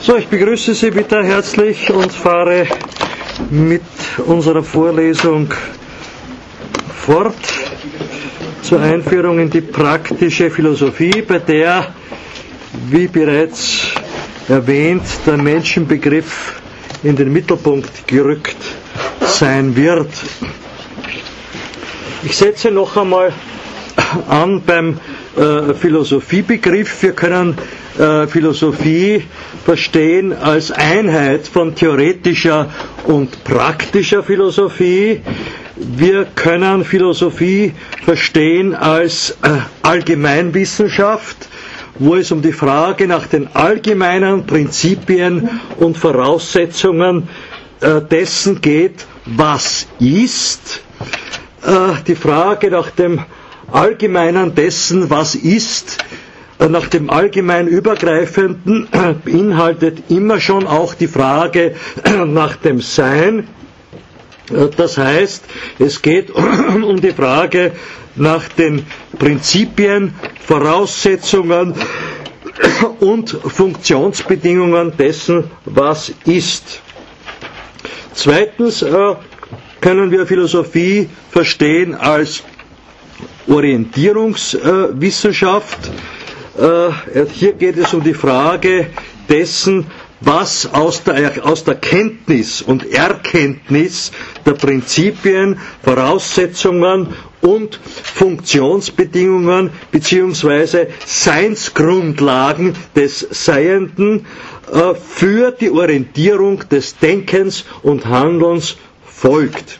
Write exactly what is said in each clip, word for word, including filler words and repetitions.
So, ich begrüße Sie wieder herzlich und fahre mit unserer Vorlesung fort zur Einführung in die praktische Philosophie, bei der, wie bereits erwähnt, der Menschenbegriff in den Mittelpunkt gerückt sein wird. Ich setze noch einmal an beim äh, Philosophiebegriff. Wir können äh, Philosophie verstehen als Einheit von theoretischer und praktischer Philosophie. Wir können Philosophie verstehen als äh, Allgemeinwissenschaft, wo es um die Frage nach den allgemeinen Prinzipien und Voraussetzungen äh, dessen geht, was ist. Äh, die Frage nach dem Allgemeinen dessen, was ist, äh, nach dem allgemein Übergreifenden äh, beinhaltet immer schon auch die Frage äh, nach dem Sein. Äh, das heißt, es geht um die Frage nach den Prinzipien, Voraussetzungen und Funktionsbedingungen dessen, was ist. Zweitens äh, können wir Philosophie verstehen als Orientierungswissenschaft. Äh, äh, hier geht es um die Frage dessen, was aus der, aus der Kenntnis und Erkenntnis der Prinzipien, Voraussetzungen und Funktionsbedingungen bzw. Seinsgrundlagen des Seienden äh, für die Orientierung des Denkens und Handelns folgt.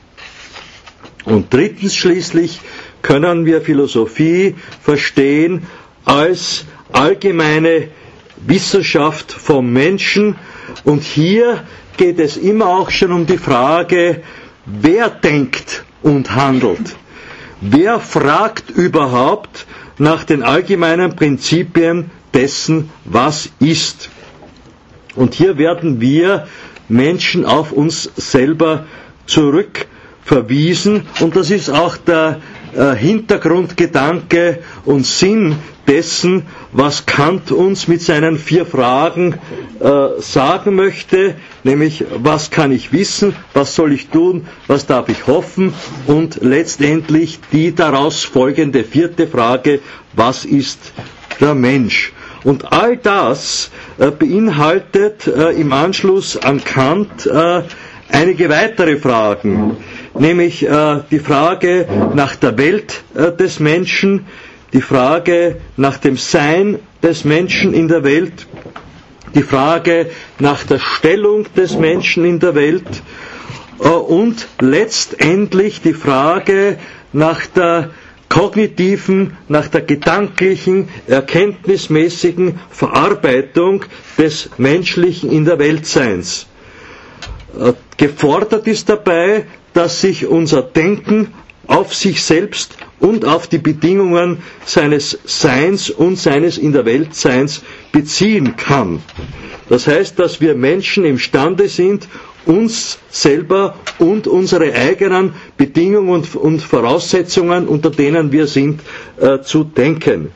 Und drittens schließlich können wir Philosophie verstehen als allgemeine Wissenschaft vom Menschen, und hier geht es immer auch schon um die Frage, wer denkt und handelt. Wer fragt überhaupt nach den allgemeinen Prinzipien dessen, was ist? Und hier werden wir Menschen auf uns selber zurückverwiesen, und das ist auch der äh, Hintergrundgedanke und Sinn dessen, was Kant uns mit seinen vier Fragen äh, sagen möchte, nämlich was kann ich wissen, was soll ich tun, was darf ich hoffen, und letztendlich die daraus folgende vierte Frage, was ist der Mensch? Und all das äh, beinhaltet äh, im Anschluss an Kant äh, einige weitere Fragen, nämlich äh, die Frage nach der Welt äh, des Menschen, die Frage nach dem Sein des Menschen in der Welt, die Frage nach der Stellung des Menschen in der Welt äh, und letztendlich die Frage nach der kognitiven, nach der gedanklichen, erkenntnismäßigen Verarbeitung des Menschlichen in der Weltseins. Äh, gefordert ist dabei, dass sich unser Denken auf sich selbst und auf die Bedingungen seines Seins und seines in der Welt Seins beziehen kann. Das heißt, dass wir Menschen imstande sind, uns selber und unsere eigenen Bedingungen und Voraussetzungen, unter denen wir sind, äh, zu denken.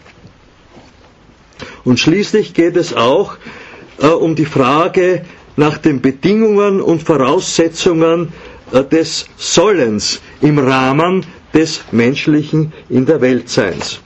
Und schließlich geht es auch äh, um die Frage nach den Bedingungen und Voraussetzungen äh, des Sollens im Rahmen des Menschlichen in der Weltseins.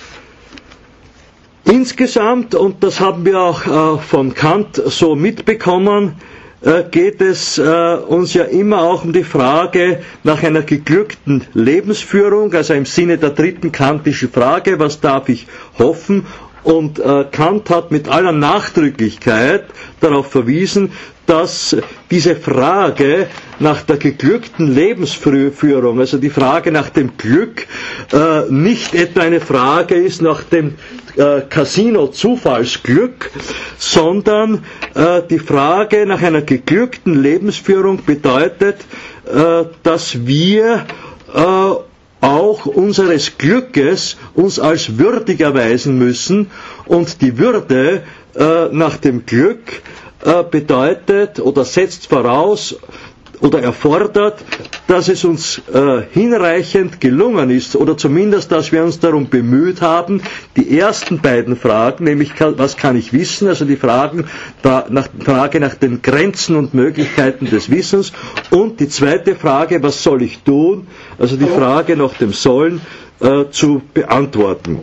Insgesamt, und das haben wir auch äh, von Kant so mitbekommen, äh, geht es äh, uns ja immer auch um die Frage nach einer geglückten Lebensführung, also im Sinne der dritten kantischen Frage, was darf ich hoffen? Und äh, Kant hat mit aller Nachdrücklichkeit darauf verwiesen, dass diese Frage nach der geglückten Lebensführung, also die Frage nach dem Glück, äh, nicht etwa eine Frage ist nach dem äh, Casino-Zufallsglück, sondern äh, die Frage nach einer geglückten Lebensführung bedeutet, äh, dass wir äh, auch unseres Glückes uns als würdig erweisen müssen, und die Würde äh, nach dem Glück äh, bedeutet oder setzt voraus oder erfordert, dass es uns äh, hinreichend gelungen ist, oder zumindest, dass wir uns darum bemüht haben, die ersten beiden Fragen, nämlich was kann ich wissen, also die Fragen, da, nach, Frage nach den Grenzen und Möglichkeiten des Wissens, und die zweite Frage, was soll ich tun, also die Frage nach dem Sollen, äh, zu beantworten.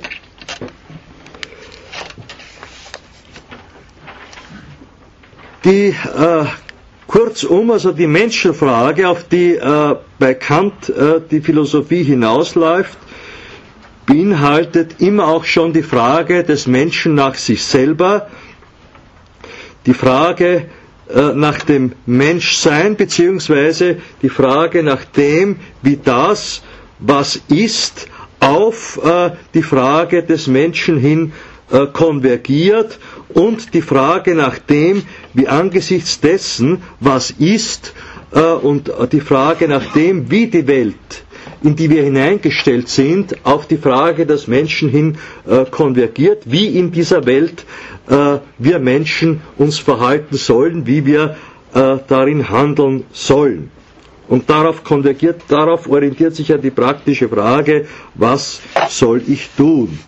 Die äh, Kurzum, also die Menschenfrage, auf die äh, bei Kant äh, die Philosophie hinausläuft, beinhaltet immer auch schon die Frage des Menschen nach sich selber, die Frage äh, nach dem Menschsein, beziehungsweise die Frage nach dem, wie das, was ist, auf äh, die Frage des Menschen hin äh, konvergiert, und die Frage nach dem, wie angesichts dessen, was ist, äh, und die Frage nach dem, wie die Welt, in die wir hineingestellt sind, auf die Frage des Menschen hin äh, konvergiert, wie in dieser Welt äh, wir Menschen uns verhalten sollen, wie wir äh, darin handeln sollen. Und darauf konvergiert, darauf orientiert sich ja die praktische Frage, was soll ich tun?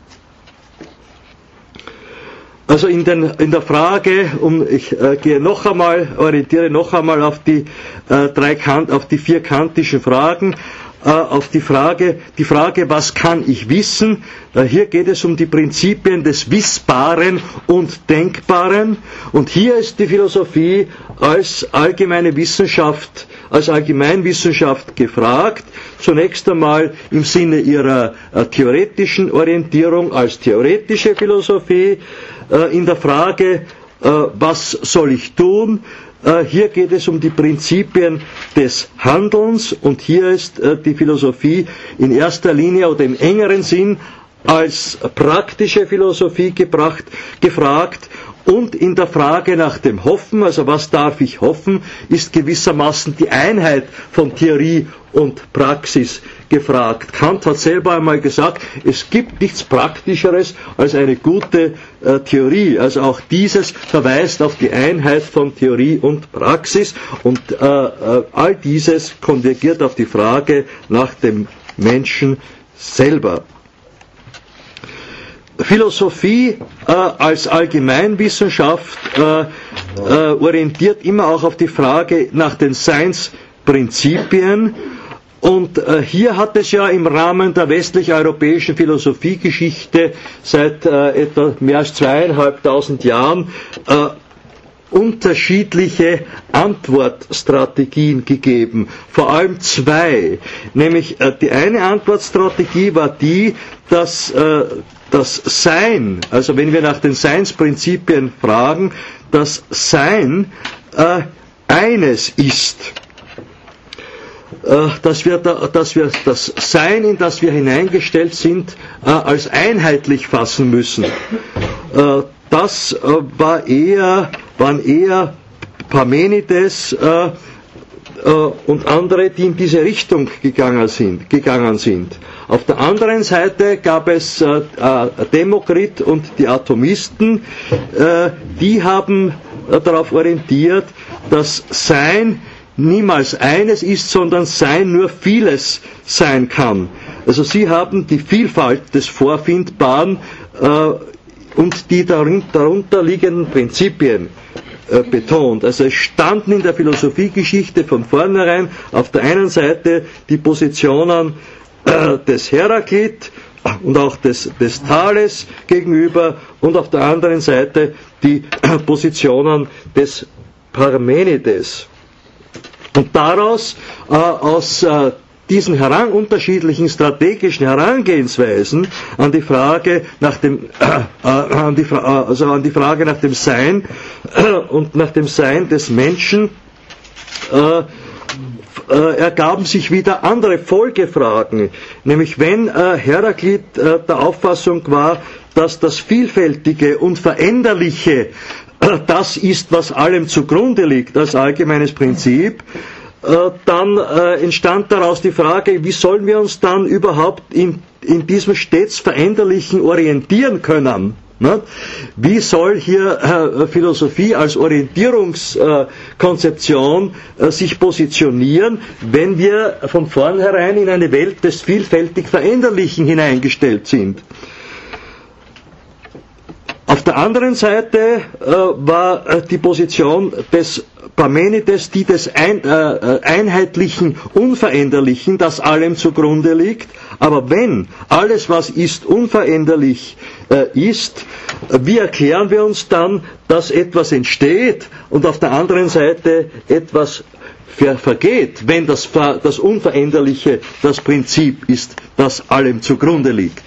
Also in, den, in der Frage, um, ich äh, gehe noch einmal, orientiere noch einmal auf die äh, drei Kant, auf die vier kantischen Fragen, äh, auf die Frage, die Frage, was kann ich wissen? Äh, hier geht es um die Prinzipien des Wissbaren und Denkbaren, und hier ist die Philosophie als allgemeine Wissenschaft, als Allgemeinwissenschaft gefragt, zunächst einmal im Sinne ihrer äh, theoretischen Orientierung als theoretische Philosophie, äh, in der Frage, äh, was soll ich tun? Äh, hier geht es um die Prinzipien des Handelns, und hier ist äh, die Philosophie in erster Linie oder im engeren Sinn als praktische Philosophie gebracht, gefragt. Und in der Frage nach dem Hoffen, also was darf ich hoffen, ist gewissermaßen die Einheit von Theorie und Praxis gefragt. Kant hat selber einmal gesagt, es gibt nichts Praktischeres als eine gute äh, Theorie. Also auch dieses verweist auf die Einheit von Theorie und Praxis, und äh, äh, all dieses konvergiert auf die Frage nach dem Menschen selber. Philosophie äh, als Allgemeinwissenschaft äh, äh, orientiert immer auch auf die Frage nach den Seinsprinzipien, und äh, hier hat es ja im Rahmen der westlich-europäischen Philosophiegeschichte seit äh, etwa mehr als zweieinhalbtausend Jahren äh, unterschiedliche Antwortstrategien gegeben, vor allem zwei. Nämlich äh, die eine Antwortstrategie war die, dass äh, das Sein, also wenn wir nach den Seinsprinzipien fragen, das Sein äh, eines ist. Äh, dass, wir da, dass wir das Sein, in das wir hineingestellt sind, äh, als einheitlich fassen müssen. Äh, das äh, war eher, waren eher Parmenides äh, und andere, die in diese Richtung gegangen sind. Gegangen sind. Auf der anderen Seite gab es äh, Demokrit und die Atomisten, äh, die haben äh, darauf orientiert, dass Sein niemals eines ist, sondern Sein nur vieles sein kann. Also sie haben die Vielfalt des Vorfindbaren äh, und die darin, darunter liegenden Prinzipien betont. Also es standen in der Philosophiegeschichte von vornherein auf der einen Seite die Positionen äh, des Heraklit und auch des, des Thales gegenüber, und auf der anderen Seite die äh, Positionen des Parmenides. Und daraus, äh, aus äh, diesen heran, unterschiedlichen strategischen Herangehensweisen an die Frage nach dem, äh, äh, an die, also an die Frage nach dem Sein äh, und nach dem Sein des Menschen, äh, äh, ergaben sich wieder andere Folgefragen. Nämlich wenn äh, Heraklit äh, der Auffassung war, dass das Vielfältige und Veränderliche äh, das ist, was allem zugrunde liegt als allgemeines Prinzip, dann äh, entstand daraus die Frage, wie sollen wir uns dann überhaupt in, in diesem stets Veränderlichen orientieren können? Wie soll hier Philosophie als Orientierungskonzeption sich positionieren, wenn wir von vornherein in eine Welt des vielfältig Veränderlichen hineingestellt sind? Auf der anderen Seite äh, war äh, die Position des Parmenides die des ein, äh, einheitlichen, Unveränderlichen, das allem zugrunde liegt. Aber wenn alles, was ist, unveränderlich äh, ist, wie erklären wir uns dann, dass etwas entsteht und auf der anderen Seite etwas ver- vergeht, wenn das, das Unveränderliche das Prinzip ist, das allem zugrunde liegt?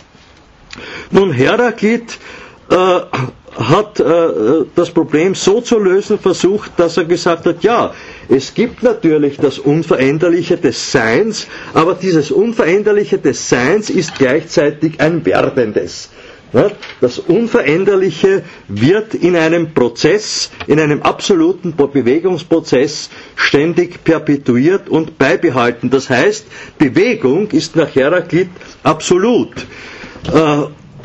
Nun, Heraklit Äh, hat äh, das Problem so zu lösen versucht, dass er gesagt hat, ja, es gibt natürlich das Unveränderliche des Seins, aber dieses Unveränderliche des Seins ist gleichzeitig ein Werdendes. Das Unveränderliche wird in einem Prozess, in einem absoluten Bewegungsprozess ständig perpetuiert und beibehalten. Das heißt, Bewegung ist nach Heraklit absolut. Äh,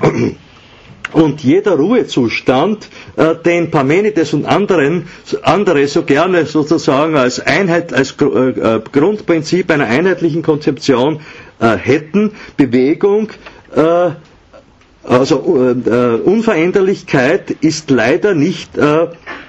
Und jeder Ruhezustand, äh, den Parmenides und anderen, andere so gerne sozusagen als Einheit, als äh, Grundprinzip einer einheitlichen Konzeption äh, hätten, Bewegung, äh, also äh, Unveränderlichkeit ist leider nicht äh,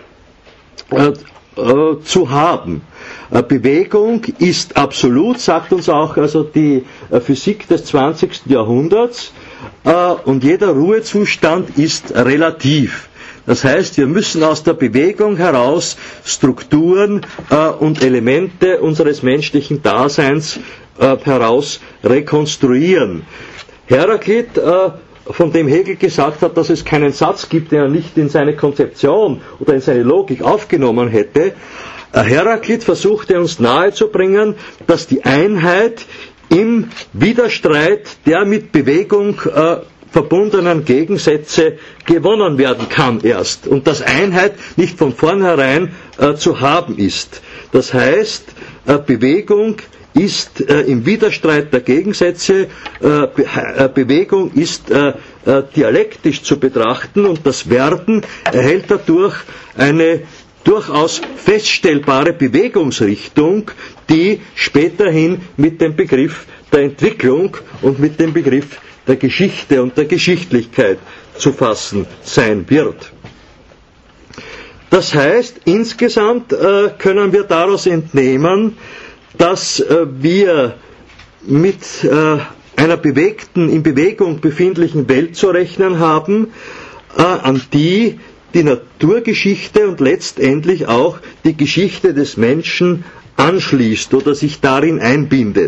äh, äh, zu haben. Bewegung ist absolut, sagt uns auch also die Physik des zwanzigsten Jahrhunderts, und jeder Ruhezustand ist relativ. Das heißt, wir müssen aus der Bewegung heraus Strukturen und Elemente unseres menschlichen Daseins heraus rekonstruieren. Heraklit, von dem Hegel gesagt hat, dass es keinen Satz gibt, den er nicht in seine Konzeption oder in seine Logik aufgenommen hätte, Heraklit versuchte uns nahezubringen, dass die Einheit im Widerstreit der mit Bewegung äh, verbundenen Gegensätze gewonnen werden kann erst und dass Einheit nicht von vornherein äh, zu haben ist. Das heißt, äh, Bewegung ist äh, im Widerstreit der Gegensätze, äh, Be äh, Bewegung ist äh, äh, dialektisch zu betrachten und das Werden erhält dadurch eine durchaus feststellbare Bewegungsrichtung, die späterhin mit dem Begriff der Entwicklung und mit dem Begriff der Geschichte und der Geschichtlichkeit zu fassen sein wird. Das heißt, insgesamt äh, können wir daraus entnehmen, dass äh, wir mit äh, einer bewegten, in Bewegung befindlichen Welt zu rechnen haben, äh, an die die Naturgeschichte und letztendlich auch die Geschichte des Menschen anschließt oder sich darin einbindet.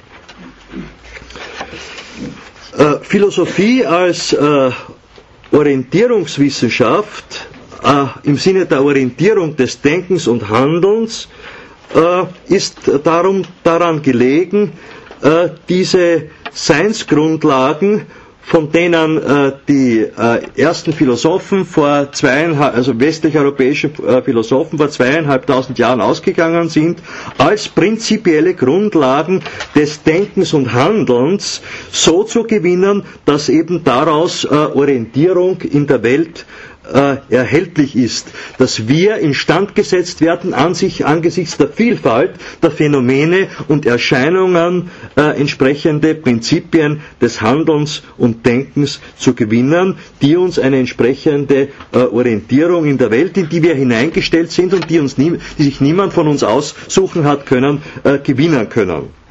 Äh, Philosophie als äh, Orientierungswissenschaft äh, im Sinne der Orientierung des Denkens und Handelns äh, ist darum daran gelegen, äh, diese Seinsgrundlagen, von denen äh, die äh, ersten Philosophen vor zweieinhalb, also westlich-europäische äh, Philosophen vor zweieinhalbtausend Jahren ausgegangen sind, als prinzipielle Grundlagen des Denkens und Handelns so zu gewinnen, dass eben daraus äh, Orientierung in der Welt äh, erhältlich ist, dass wir instand gesetzt werden, an sich angesichts der Vielfalt der Phänomene und Erscheinungen äh, entsprechende Prinzipien des Handelns und Denkens zu gewinnen, die uns eine entsprechende äh, Orientierung in der Welt, in die wir hineingestellt sind und die, uns nie, die sich niemand von uns aussuchen hat können, äh, gewinnen können.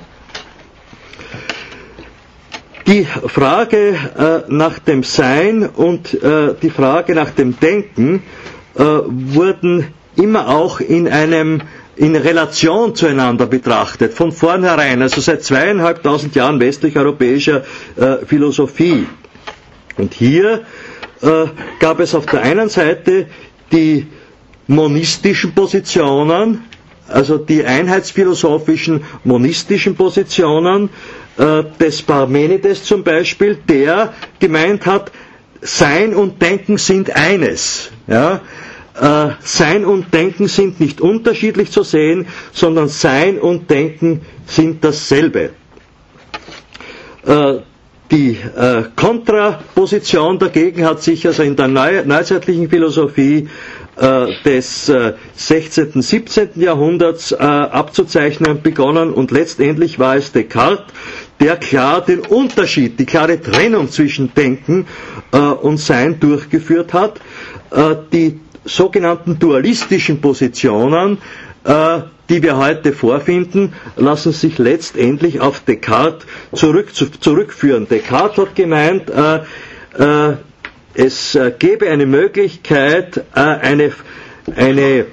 Die Frage äh, nach dem Sein und äh, die Frage nach dem Denken äh, wurden immer auch in einem in Relation zueinander betrachtet, von vornherein, also seit zweieinhalbtausend Jahren westlich-europäischer äh, Philosophie. Und hier äh, gab es auf der einen Seite die monistischen Positionen, also die einheitsphilosophischen monistischen Positionen äh, des Parmenides zum Beispiel, der gemeint hat, Sein und Denken sind eines. Ja? Äh, Sein und Denken sind nicht unterschiedlich zu sehen, sondern Sein und Denken sind dasselbe. Äh, Die äh, Kontraposition dagegen hat sich also in der neu, neuzeitlichen Philosophie äh, des äh, sechzehnten, siebzehnten Jahrhunderts äh, abzuzeichnen begonnen, und letztendlich war es Descartes, der klar den Unterschied, die klare Trennung zwischen Denken äh, und Sein durchgeführt hat. Äh, die sogenannten dualistischen Positionen, äh, die wir heute vorfinden, lassen sich letztendlich auf Descartes zurück, zu, zurückführen. Descartes hat gemeint, äh, äh, es äh, gäbe eine Möglichkeit, äh, eine, eine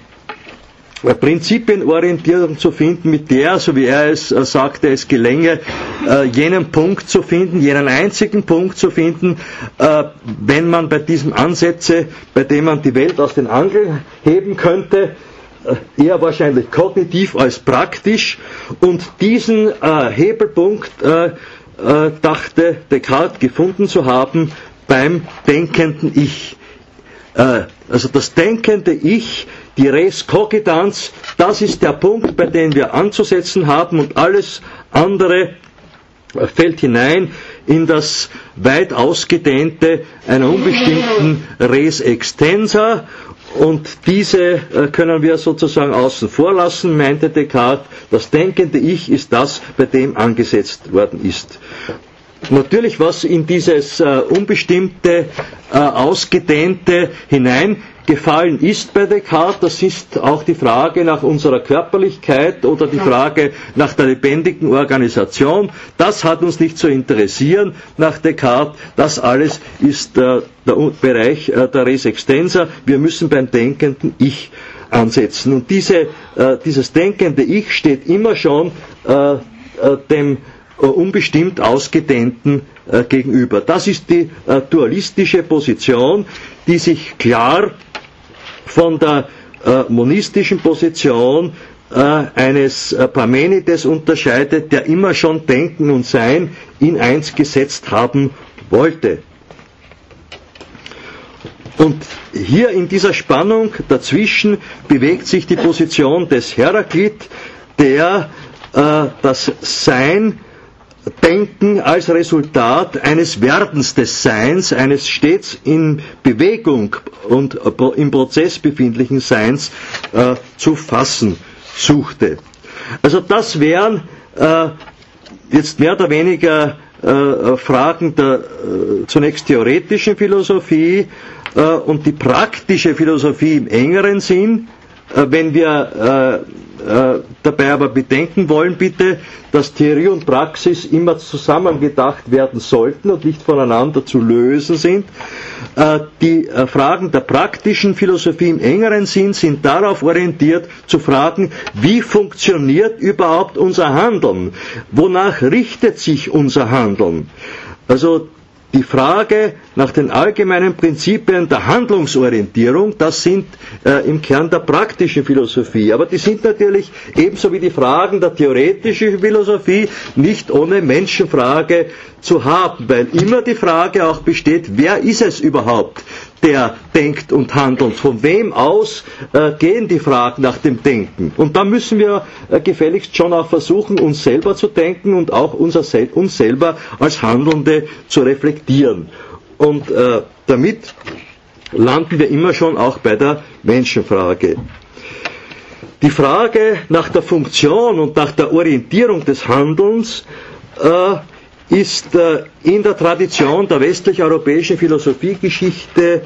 Prinzipienorientierung zu finden, mit der, so wie er es äh, sagte, es gelänge, äh, jenen Punkt zu finden, jenen einzigen Punkt zu finden, äh, wenn man bei diesem Ansätze, bei dem man die Welt aus den Angeln heben könnte, äh, eher wahrscheinlich kognitiv als praktisch, und diesen äh, Hebelpunkt äh, äh, dachte Descartes gefunden zu haben beim denkenden Ich. Äh, also das denkende Ich, die Res Cogitans, das ist der Punkt, bei dem wir anzusetzen haben, und alles andere fällt hinein in das weit ausgedehnte einer unbestimmten Res Extensa, und diese können wir sozusagen außen vor lassen, meinte Descartes. Das denkende Ich ist das, bei dem angesetzt worden ist. Natürlich, was in dieses äh, unbestimmte, äh, ausgedehnte hineingefallen ist bei Descartes, das ist auch die Frage nach unserer Körperlichkeit oder die Frage nach der lebendigen Organisation. Das hat uns nicht zu interessieren nach Descartes. Das alles ist äh, der Bereich äh, der Res Extensa. Wir müssen beim denkenden Ich ansetzen. Und diese, äh, dieses denkende Ich steht immer schon äh, äh, dem unbestimmt ausgedehnten äh, gegenüber. Das ist die äh, dualistische Position, die sich klar von der äh, monistischen Position äh, eines äh, Parmenides unterscheidet, der immer schon Denken und Sein in eins gesetzt haben wollte. Und hier in dieser Spannung dazwischen bewegt sich die Position des Heraklit, der äh, das Sein Denken als Resultat eines Werdens des Seins, eines stets in Bewegung und im Prozess befindlichen Seins äh, zu fassen suchte. Also das wären äh, jetzt mehr oder weniger äh, Fragen der äh, zunächst theoretischen Philosophie äh, und die praktische Philosophie im engeren Sinn. Äh, wenn wir äh, Äh, dabei aber bedenken wollen bitte, dass Theorie und Praxis immer zusammen gedacht werden sollten und nicht voneinander zu lösen sind. Äh, die äh, Fragen der praktischen Philosophie im engeren Sinn sind darauf orientiert, zu fragen, wie funktioniert überhaupt unser Handeln? Wonach richtet sich unser Handeln? Also die Frage nach den allgemeinen Prinzipien der Handlungsorientierung, das sind äh, im Kern der praktischen Philosophie. Aber die sind natürlich ebenso wie die Fragen der theoretischen Philosophie nicht ohne Menschenfrage zu haben, weil immer die Frage auch besteht, wer ist es überhaupt, der denkt und handelt? Von wem aus äh, gehen die Fragen nach dem Denken? Und da müssen wir äh, gefälligst schon auch versuchen, uns selber zu denken und auch unser, uns selber als Handelnde zu reflektieren. Und äh, damit landen wir immer schon auch bei der Menschenfrage. Die Frage nach der Funktion und nach der Orientierung des Handelns äh, ist äh, in der Tradition der westlich-europäischen Philosophiegeschichte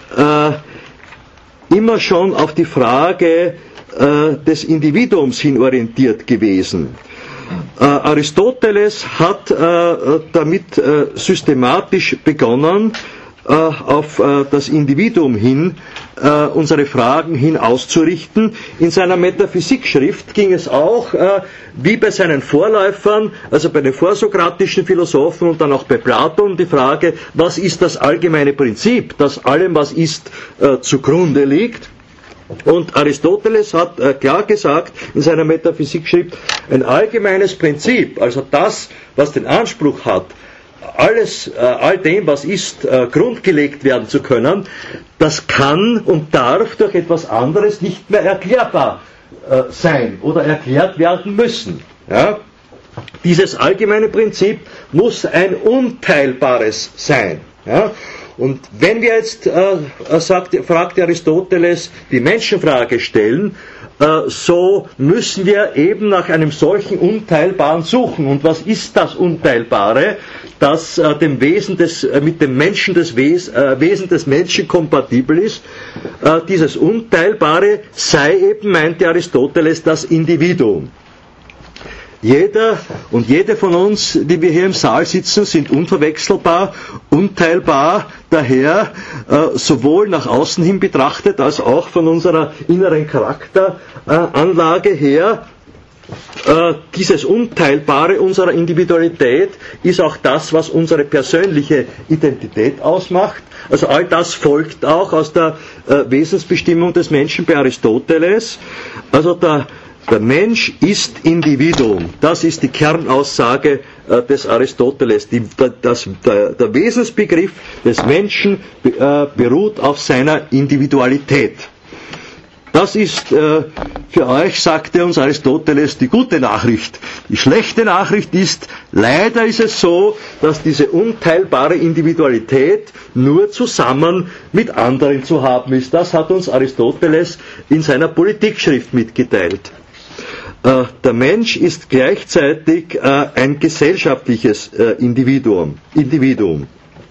äh, immer schon auf die Frage äh, des Individuums hin orientiert gewesen. Äh, Aristoteles hat äh, damit äh, systematisch begonnen, äh, auf äh, das Individuum hin äh, unsere Fragen hin auszurichten. In seiner Metaphysikschrift ging es auch, äh, wie bei seinen Vorläufern, also bei den vorsokratischen Philosophen und dann auch bei Platon, die Frage, was ist das allgemeine Prinzip, das allem, was ist, äh, zugrunde liegt. Und Aristoteles hat äh, klar gesagt in seiner Metaphysikschrift, ein allgemeines Prinzip, also das, was den Anspruch hat, alles, äh, all dem, was ist, äh, grundgelegt werden zu können, das kann und darf durch etwas anderes nicht mehr erklärbar äh, sein oder erklärt werden müssen. Ja? Dieses allgemeine Prinzip muss ein unteilbares sein. Ja? Und wenn wir jetzt, äh, sagt, fragt Aristoteles, die Menschenfrage stellen, äh, so müssen wir eben nach einem solchen Unteilbaren suchen. Und was ist das Unteilbare, das äh, dem Wesen des, äh, mit dem Menschen des Wes, äh, Wesen des Menschen kompatibel ist? Äh, dieses Unteilbare sei eben, meinte Aristoteles, das Individuum. Jeder und jede von uns, die wir hier im Saal sitzen, sind unverwechselbar, unteilbar, daher äh, sowohl nach außen hin betrachtet, als auch von unserer inneren Charakteranlage äh, her. Äh, dieses Unteilbare unserer Individualität ist auch das, was unsere persönliche Identität ausmacht. Also all das folgt auch aus der äh, Wesensbestimmung des Menschen bei Aristoteles. Also der Der Mensch ist Individuum. Das ist die Kernaussage äh, des Aristoteles. Die, das, der, der Wesensbegriff des Menschen äh, beruht auf seiner Individualität. Das ist äh, für euch, sagte uns Aristoteles, die gute Nachricht. Die schlechte Nachricht ist, leider ist es so, dass diese unteilbare Individualität nur zusammen mit anderen zu haben ist. Das hat uns Aristoteles in seiner Politikschrift mitgeteilt. Der Mensch ist gleichzeitig ein gesellschaftliches Individuum. Individuum.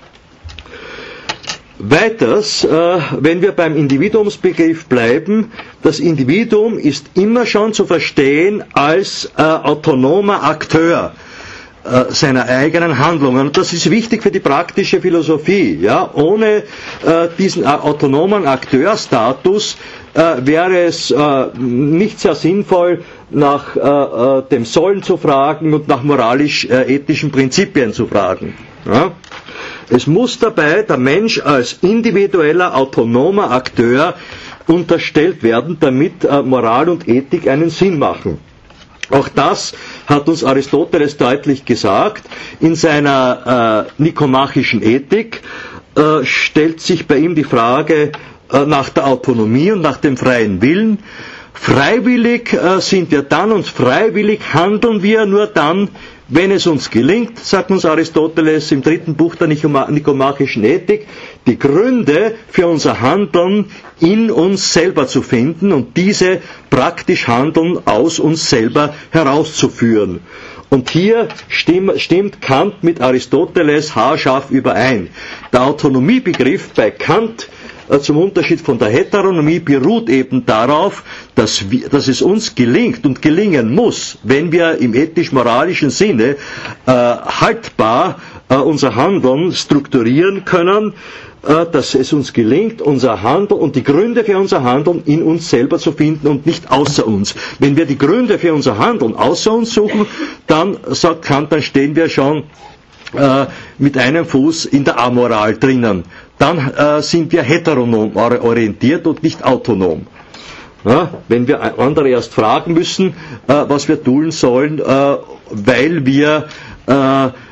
Weiters, wenn wir beim Individuumsbegriff bleiben, das Individuum ist immer schon zu verstehen als autonomer Akteur seiner eigenen Handlungen. Und das ist wichtig für die praktische Philosophie. Ja? Ohne äh, diesen autonomen Akteurstatus äh, wäre es äh, nicht sehr sinnvoll, nach äh, dem Sollen zu fragen und nach moralisch-ethischen Prinzipien zu fragen. Ja? Es muss dabei der Mensch als individueller, autonomer Akteur unterstellt werden, damit äh, Moral und Ethik einen Sinn machen. Auch das hat uns Aristoteles deutlich gesagt. In seiner äh, nikomachischen Ethik äh, stellt sich bei ihm die Frage äh, nach der Autonomie und nach dem freien Willen. Freiwillig äh, sind wir dann und freiwillig handeln wir nur dann, wenn es uns gelingt, sagt uns Aristoteles im dritten Buch der nikomachischen Ethik, die Gründe für unser Handeln in uns selber zu finden und diese praktisch Handeln aus uns selber herauszuführen. Und hier stimmt, stimmt Kant mit Aristoteles haarscharf überein. Der Autonomiebegriff bei Kant zum Unterschied von der Heteronomie beruht eben darauf, dass, wir, dass es uns gelingt und gelingen muss, wenn wir im ethisch-moralischen Sinne äh, haltbar äh, unser Handeln strukturieren können, äh, dass es uns gelingt, unser Handeln und die Gründe für unser Handeln in uns selber zu finden und nicht außer uns. Wenn wir die Gründe für unser Handeln außer uns suchen, dann, sagt Kant, dann stehen wir schon äh, mit einem Fuß in der Amoral drinnen. Dann äh, sind wir heteronom orientiert und nicht autonom. Ja, wenn wir andere erst fragen müssen, äh, was wir tun sollen, äh, weil wir äh, äh,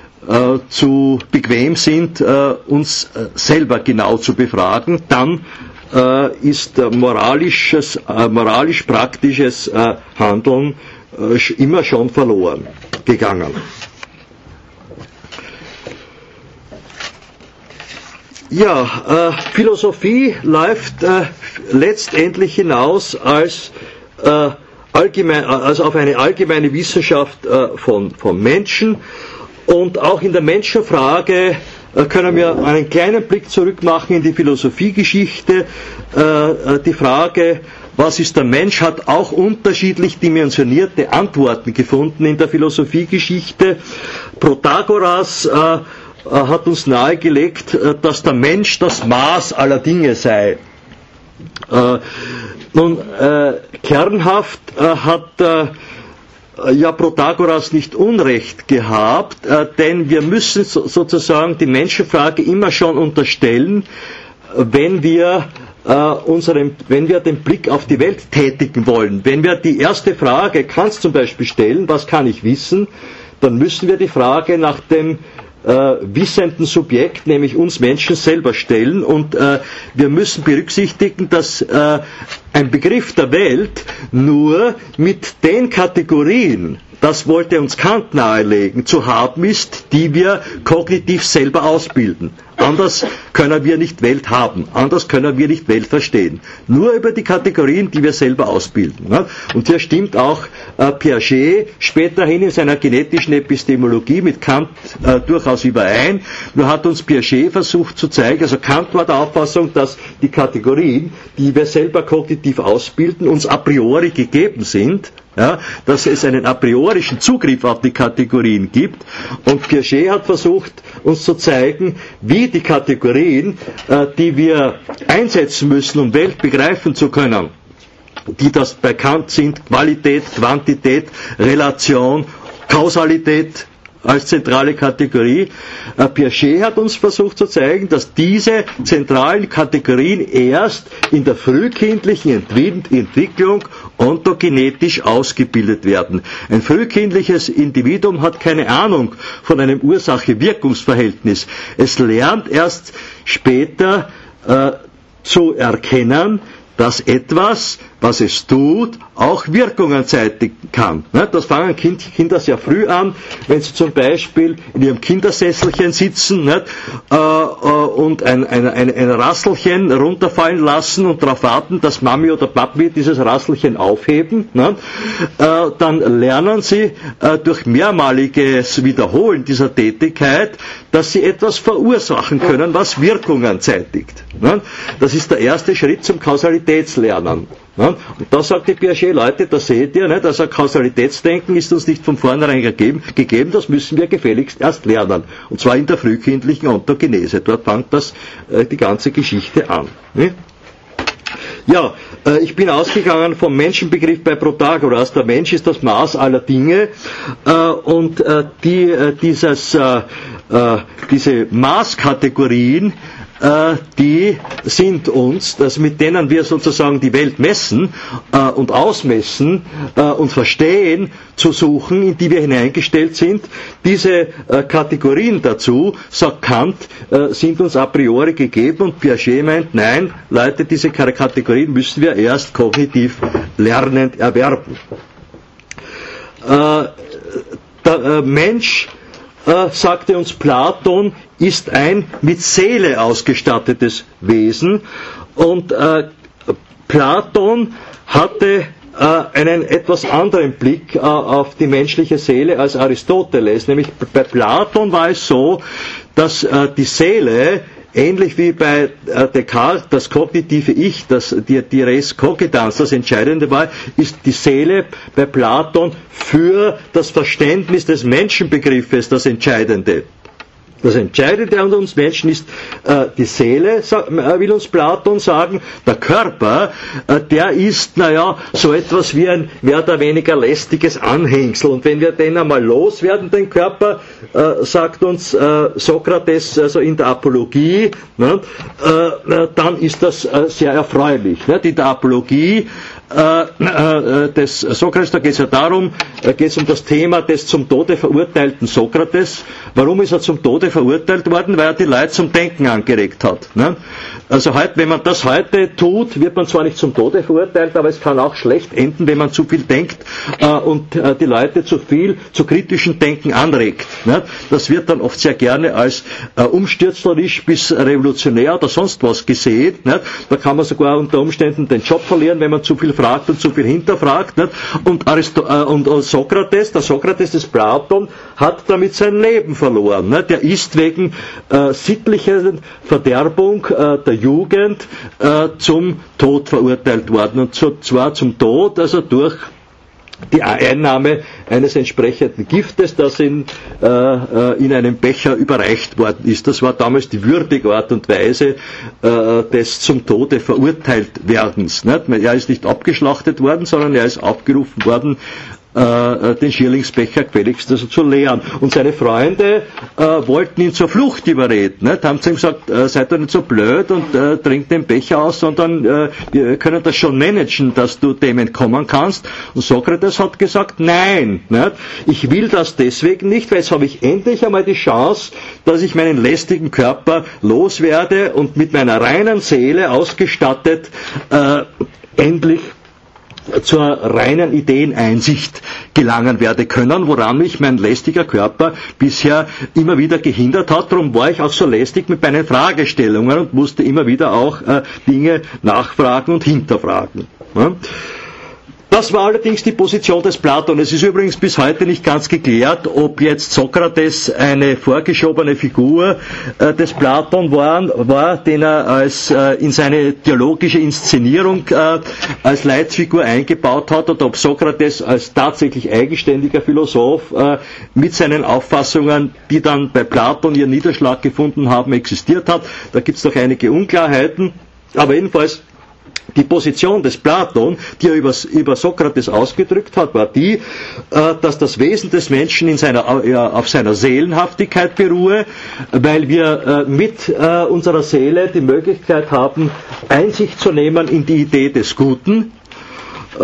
zu bequem sind, äh, uns äh, selber genau zu befragen, dann äh, ist äh, moralisches, äh, moralisch-praktisches äh, Handeln äh, immer schon verloren gegangen. Ja, äh, Philosophie läuft äh, letztendlich hinaus als, äh, allgemein, also auf eine allgemeine Wissenschaft äh, von, von Menschen, und auch in der Menschenfrage äh, können wir einen kleinen Blick zurück machen in die Philosophiegeschichte. Äh, die Frage, was ist der Mensch, hat auch unterschiedlich dimensionierte Antworten gefunden in der Philosophiegeschichte. Protagoras äh, hat uns nahegelegt, dass der Mensch das Maß aller Dinge sei. Äh, nun, äh, kernhaft äh, hat äh, ja Protagoras nicht Unrecht gehabt, äh, denn wir müssen so, sozusagen die Menschenfrage immer schon unterstellen, wenn wir äh, unseren, wenn wir den Blick auf die Welt tätigen wollen. Wenn wir die erste Frage, Kant zum Beispiel, stellen, was kann ich wissen, dann müssen wir die Frage nach dem Äh, wissenden Subjekt, nämlich uns Menschen selber stellen, und äh, wir müssen berücksichtigen, dass äh, ein Begriff der Welt nur mit den Kategorien, das wollte uns Kant nahelegen, zu haben ist, die wir kognitiv selber ausbilden. Anders können wir nicht Welt haben, anders können wir nicht Welt verstehen. Nur über die Kategorien, die wir selber ausbilden. Und hier stimmt auch äh, Piaget späterhin in seiner genetischen Epistemologie mit Kant äh, durchaus überein. Nur hat uns Piaget versucht zu zeigen, also Kant war der Auffassung, dass die Kategorien, die wir selber kognitiv ausbilden, uns a priori gegeben sind. Ja, dass es einen a priorischen Zugriff auf die Kategorien gibt. Und Piaget hat versucht, uns zu zeigen, wie die Kategorien, äh, die wir einsetzen müssen, um Welt begreifen zu können, die das bei Kant sind, Qualität, Quantität, Relation, Kausalität, als zentrale Kategorie. Äh, Piaget hat uns versucht zu zeigen, dass diese zentralen Kategorien erst in der frühkindlichen Entwick- Entwicklung ontogenetisch ausgebildet werden. Ein frühkindliches Individuum hat keine Ahnung von einem Ursache-Wirkungsverhältnis. Es lernt erst später äh, zu erkennen, dass etwas, was es tut, auch Wirkungen zeitigen kann. Das fangen Kinder sehr früh an, wenn sie zum Beispiel in ihrem Kindersesselchen sitzen und ein, ein, ein, ein Rasselchen runterfallen lassen und darauf warten, dass Mami oder Papi dieses Rasselchen aufheben. Dann lernen sie durch mehrmaliges Wiederholen dieser Tätigkeit, dass sie etwas verursachen können, was Wirkungen zeitigt. Das ist der erste Schritt zum Kausalitätslernen. Und da sagte Piaget, Leute, da seht ihr, nicht, also Kausalitätsdenken ist uns nicht von vornherein gegeben, gegeben, das müssen wir gefälligst erst lernen. Und zwar in der frühkindlichen Ontogenese. Dort fängt das, äh, die ganze Geschichte an. Nicht? Ja, äh, ich bin ausgegangen vom Menschenbegriff bei Protagoras. Der Mensch ist das Maß aller Dinge äh, und äh, die, äh, dieses, äh, äh, diese Maßkategorien, die sind uns, das mit denen wir sozusagen die Welt messen äh, und ausmessen äh, und verstehen, zu suchen, in die wir hineingestellt sind. Diese äh, Kategorien dazu, sagt Kant, äh, sind uns a priori gegeben und Piaget meint, nein, Leute, diese Kategorien müssen wir erst kognitiv lernend erwerben. Äh, der äh, Mensch, äh, sagte uns Platon, ist ein mit Seele ausgestattetes Wesen und äh, Platon hatte äh, einen etwas anderen Blick äh, auf die menschliche Seele als Aristoteles. Nämlich bei Platon war es so, dass äh, die Seele, ähnlich wie bei äh, Descartes, das kognitive Ich, das, die, die Res Cogitans, das Entscheidende war, ist die Seele bei Platon für das Verständnis des Menschenbegriffes das Entscheidende. Das Entscheidende an uns Menschen ist äh, die Seele, sag, äh, will uns Platon sagen. Der Körper, äh, der ist, naja, so etwas wie ein mehr oder weniger lästiges Anhängsel. Und wenn wir den einmal loswerden, den Körper, äh, sagt uns äh, Sokrates, also in der Apologie, ne, äh, dann ist das äh, sehr erfreulich. Ne? In der Apologie Äh, äh, des Sokrates, da geht es ja darum, äh, geht es um das Thema des zum Tode verurteilten Sokrates. Warum ist er zum Tode verurteilt worden? Weil er die Leute zum Denken angeregt hat. Ne? Also heute, wenn man das heute tut, wird man zwar nicht zum Tode verurteilt, aber es kann auch schlecht enden, wenn man zu viel denkt äh, und äh, die Leute zu viel zu kritischem Denken anregt. Ne? Das wird dann oft sehr gerne als äh, umstürzlerisch bis revolutionär oder sonst was gesehen. Ne? Da kann man sogar unter Umständen den Job verlieren, wenn man zu viel fragt und zu viel hinterfragt. Nicht? Und, Aristo- äh, und, und Sokrates, der Sokrates des Platon, hat damit sein Leben verloren. Nicht? Der ist wegen äh, sittlicher Verderbung äh, der Jugend äh, zum Tod verurteilt worden. Und zu, zwar zum Tod, also durch die Einnahme eines entsprechenden Giftes, das in, äh, in einem Becher überreicht worden ist. Das war damals die würdige Art und Weise äh, des zum Tode verurteilt werdens. Nicht? Er ist nicht abgeschlachtet worden, sondern er ist aufgerufen worden, äh, den Schierlingsbecher gefälligst also zu leeren. Und seine Freunde äh, wollten ihn zur Flucht überreden. Nicht? Haben zu ihm gesagt, äh, seid doch nicht so blöd und äh, trink den Becher aus, sondern äh, wir können das schon managen, dass du dem entkommen kannst. Und Sokrates hat gesagt, nein, nicht? Ich will das deswegen nicht, weil jetzt habe ich endlich einmal die Chance, dass ich meinen lästigen Körper loswerde und mit meiner reinen Seele ausgestattet äh, endlich zur reinen Ideeneinsicht gelangen werde können, woran mich mein lästiger Körper bisher immer wieder gehindert hat. Darum war ich auch so lästig mit meinen Fragestellungen und musste immer wieder auch äh, Dinge nachfragen und hinterfragen. Ja. Das war allerdings die Position des Platon. Es ist übrigens bis heute nicht ganz geklärt, ob jetzt Sokrates eine vorgeschobene Figur äh, des Platon war, war, den er als, äh, in seine theologische Inszenierung äh, als Leitfigur eingebaut hat, oder ob Sokrates als tatsächlich eigenständiger Philosoph äh, mit seinen Auffassungen, die dann bei Platon ihren Niederschlag gefunden haben, existiert hat. Da gibt es noch einige Unklarheiten, aber jedenfalls die Position des Platon, die er über, über Sokrates ausgedrückt hat, war die, äh, dass das Wesen des Menschen in seiner, äh, auf seiner Seelenhaftigkeit beruhe, weil wir äh, mit äh, unserer Seele die Möglichkeit haben, Einsicht zu nehmen in die Idee des Guten, äh,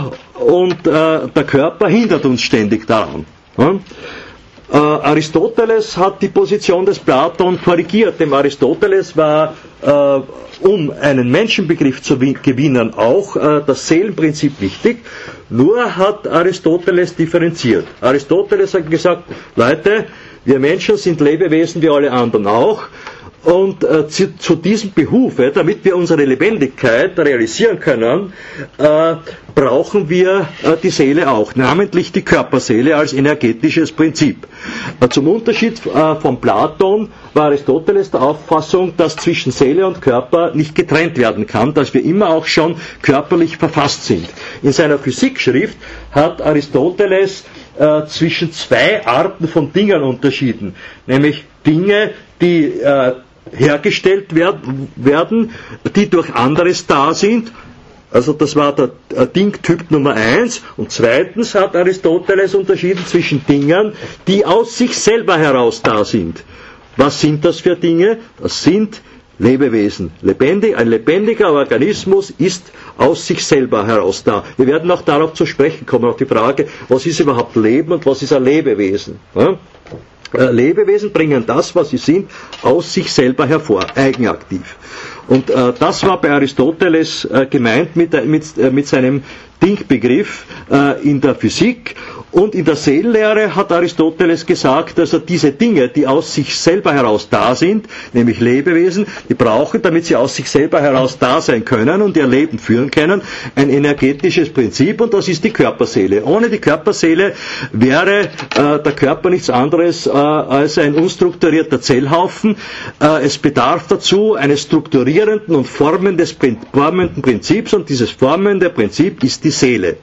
und äh, der Körper hindert uns ständig daran. Ja? Äh, Aristoteles hat die Position des Platon korrigiert. Dem Aristoteles war, äh, um einen Menschenbegriff zu gewinnen, auch äh, das Seelenprinzip wichtig. Nur hat Aristoteles differenziert. Aristoteles hat gesagt, Leute, wir Menschen sind Lebewesen wie alle anderen auch. Und äh, zu, zu diesem Behufe, damit wir unsere Lebendigkeit realisieren können, äh, brauchen wir äh, die Seele auch, namentlich die Körperseele als energetisches Prinzip. Äh, zum Unterschied äh, von Platon war Aristoteles der Auffassung, dass zwischen Seele und Körper nicht getrennt werden kann, dass wir immer auch schon körperlich verfasst sind. In seiner Physikschrift hat Aristoteles äh, zwischen zwei Arten von Dingen unterschieden, nämlich Dinge, die äh, hergestellt werden, die durch anderes da sind. Also das war der Dingtyp Nummer eins. Und zweitens hat Aristoteles unterschieden zwischen Dingen, die aus sich selber heraus da sind. Was sind das für Dinge? Das sind Lebewesen. Lebendig, ein lebendiger Organismus ist aus sich selber heraus da. Wir werden auch darauf zu sprechen kommen, auf die Frage, was ist überhaupt Leben und was ist ein Lebewesen? Ja? Lebewesen bringen das, was sie sind, aus sich selber hervor, eigenaktiv. Und äh, das war bei Aristoteles äh, gemeint mit, mit, äh, mit seinem Dingbegriff äh, in der Physik. Und in der Seelenlehre hat Aristoteles gesagt, dass er diese Dinge, die aus sich selber heraus da sind, nämlich Lebewesen, die brauchen, damit sie aus sich selber heraus da sein können und ihr Leben führen können, ein energetisches Prinzip, und das ist die Körperseele. Ohne die Körperseele wäre äh, der Körper nichts anderes äh, als ein unstrukturierter Zellhaufen. Äh, es bedarf dazu eines strukturierenden und formendes, formenden Prinzips, und dieses formende Prinzip ist die Seele.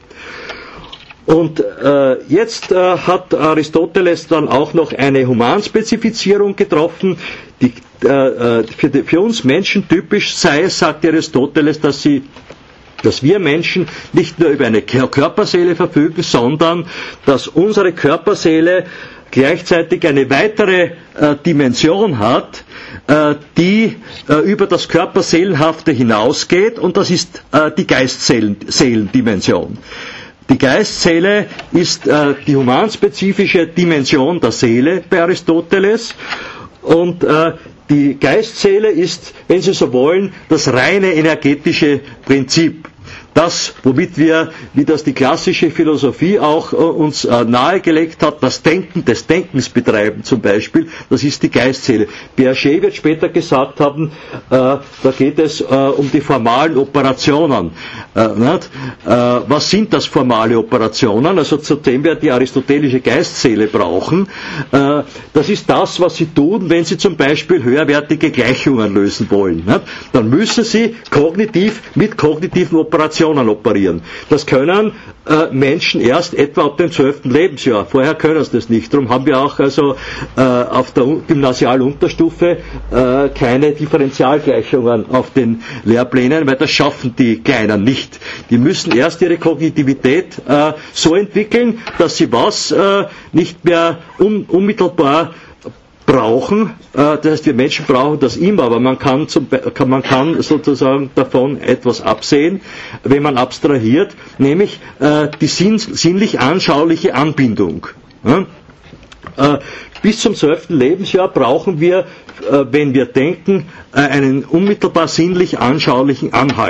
Und äh, jetzt äh, hat Aristoteles dann auch noch eine Humanspezifizierung getroffen, die äh, für, die, für uns Menschen typisch sei, sagt Aristoteles, dass sie dass wir Menschen nicht nur über eine Körperseele verfügen, sondern dass unsere Körperseele gleichzeitig eine weitere äh, Dimension hat, äh, die äh, über das Körperseelenhafte hinausgeht, und das ist äh, die Geistseelendimension. Die Geistseele ist äh, die humanspezifische Dimension der Seele bei Aristoteles, und äh, die Geistseele ist, wenn Sie so wollen, das reine energetische Prinzip. Das, womit wir, wie das die klassische Philosophie auch äh, uns äh, nahegelegt hat, das Denken des Denkens betreiben zum Beispiel, das ist die Geistseele. Piaget wird später gesagt haben, äh, da geht es äh, um die formalen Operationen. Äh, nicht? Äh, was sind das formale Operationen? Also zu dem wir die aristotelische Geistseele brauchen. Äh, das ist das, was Sie tun, wenn Sie zum Beispiel höherwertige Gleichungen lösen wollen. Nicht? Dann müssen Sie kognitiv mit kognitiven Operationen operieren. Das können äh, Menschen erst etwa ab dem zwölften Lebensjahr. Vorher können sie das nicht. Darum haben wir auch also äh, auf der Gymnasialunterstufe äh, keine Differentialgleichungen auf den Lehrplänen, weil das schaffen die Kleinen nicht. Die müssen erst ihre Kognitivität äh, so entwickeln, dass sie was äh, nicht mehr un- unmittelbar brauchen, äh, das heißt, wir Menschen brauchen das immer, aber man kann, zum, kann, man kann sozusagen davon etwas absehen, wenn man abstrahiert, nämlich äh, die sinn, sinnlich-anschauliche Anbindung. Ja? Äh, bis zum zwölften Lebensjahr brauchen wir, äh, wenn wir denken, äh, einen unmittelbar sinnlich-anschaulichen Anhalt.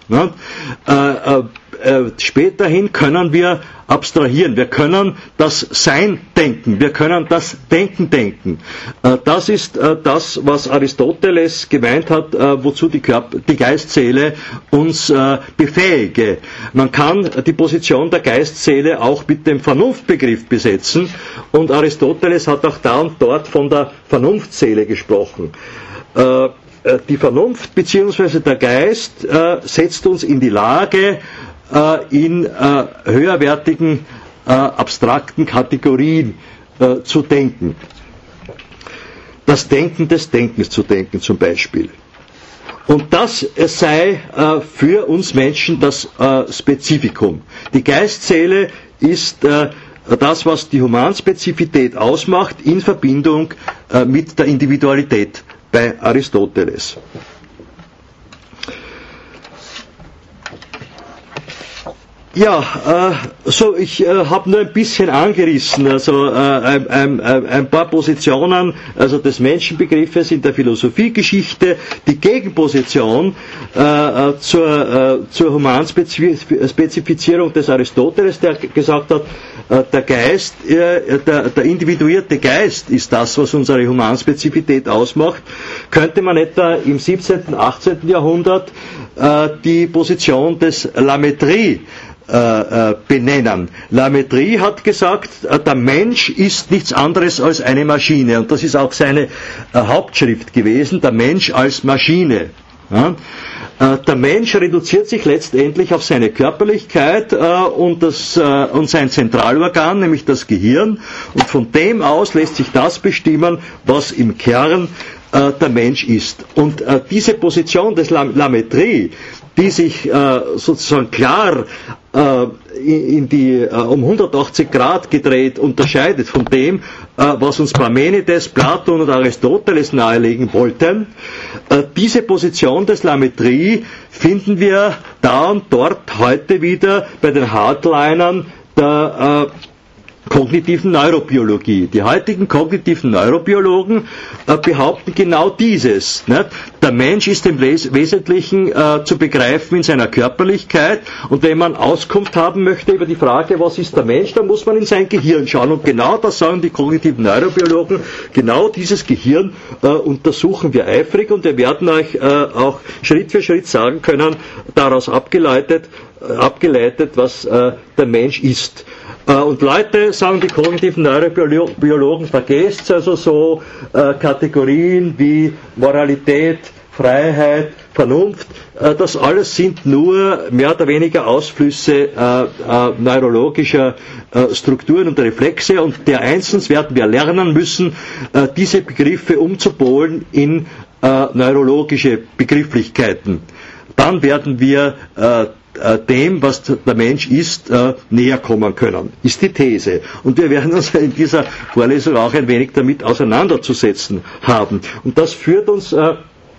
Ne? Äh, äh, späterhin können wir abstrahieren. Wir können das Sein denken. Wir können das Denken denken. Äh, das ist äh, das, was Aristoteles gemeint hat, äh, wozu die, Körper, die Geistseele uns äh, befähige. Man kann die Position der Geistseele auch mit dem Vernunftbegriff besetzen. Und Aristoteles hat auch da und dort von der Vernunftseele gesprochen. Äh, Die Vernunft bzw. der Geist äh, setzt uns in die Lage, äh, in äh, höherwertigen, äh, abstrakten Kategorien äh, zu denken. Das Denken des Denkens zu denken zum Beispiel. Und das sei äh, für uns Menschen das äh, Spezifikum. Die Geistseele ist äh, das, was die Humanspezifität ausmacht, in Verbindung äh, mit der Individualität bei Aristoteles. Ja, äh, so ich äh, habe nur ein bisschen angerissen, also äh, ein, ein, ein paar Positionen also des Menschenbegriffes in der Philosophiegeschichte, die Gegenposition äh, zur, äh, zur Humanspezifizierung des Aristoteles, der gesagt hat, äh, der Geist, äh, der, der individuierte Geist ist das, was unsere Humanspezifität ausmacht, könnte man etwa im siebzehnten, achtzehnten Jahrhundert äh, die Position des Lametrie Äh, äh, benennen. Lametrie hat gesagt, äh, der Mensch ist nichts anderes als eine Maschine, und das ist auch seine äh, Hauptschrift gewesen, der Mensch als Maschine. Ja? Äh, der Mensch reduziert sich letztendlich auf seine Körperlichkeit äh, und, das, äh, und sein Zentralorgan, nämlich das Gehirn, und von dem aus lässt sich das bestimmen, was im Kern äh, der Mensch ist. Und äh, diese Position des La- Lametrie, die sich äh, sozusagen klar äh, in die äh, um hundertachtzig Grad gedreht unterscheidet von dem, äh, was uns Parmenides, Platon und Aristoteles nahelegen wollten. Äh, diese Position des Lametrie finden wir da und dort heute wieder bei den Hardlinern der äh, kognitiven Neurobiologie. Die heutigen kognitiven Neurobiologen äh, behaupten genau dieses. Nicht? Der Mensch ist im Wes- Wesentlichen äh, zu begreifen in seiner Körperlichkeit, und wenn man Auskunft haben möchte über die Frage, was ist der Mensch, dann muss man in sein Gehirn schauen, und genau das sagen die kognitiven Neurobiologen, genau dieses Gehirn äh, untersuchen wir eifrig, und wir werden euch äh, auch Schritt für Schritt sagen können, daraus abgeleitet, äh, abgeleitet was äh, der Mensch ist. Und Leute, sagen die kognitiven Neurobiologen, vergesst also so äh, Kategorien wie Moralität, Freiheit, Vernunft, äh, das alles sind nur mehr oder weniger Ausflüsse äh, äh, neurologischer äh, Strukturen und Reflexe, und dereinstens werden wir lernen müssen, äh, diese Begriffe umzupolen in äh, neurologische Begrifflichkeiten. Dann werden wir äh, dem, was der Mensch ist, äh, näher kommen können, ist die These. Und wir werden uns in dieser Vorlesung auch ein wenig damit auseinanderzusetzen haben. Und das führt uns äh,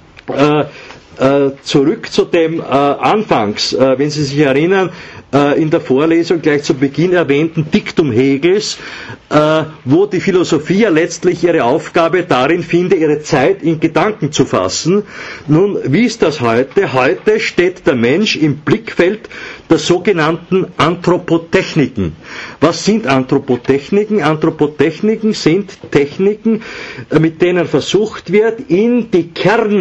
äh, äh, zurück zu dem äh, Anfangs, äh, wenn Sie sich erinnern, äh, in der Vorlesung gleich zu Beginn erwähnten Diktum Hegels, äh, wo die Philosophie ja letztlich ihre Aufgabe darin finde, ihre Zeit in Gedanken zu fassen. Nun, wie ist das heute? Heute steht der Mensch im Blickfeld der sogenannten Anthropotechniken. Was sind Anthropotechniken? Anthropotechniken sind Techniken, äh, mit denen versucht wird, in die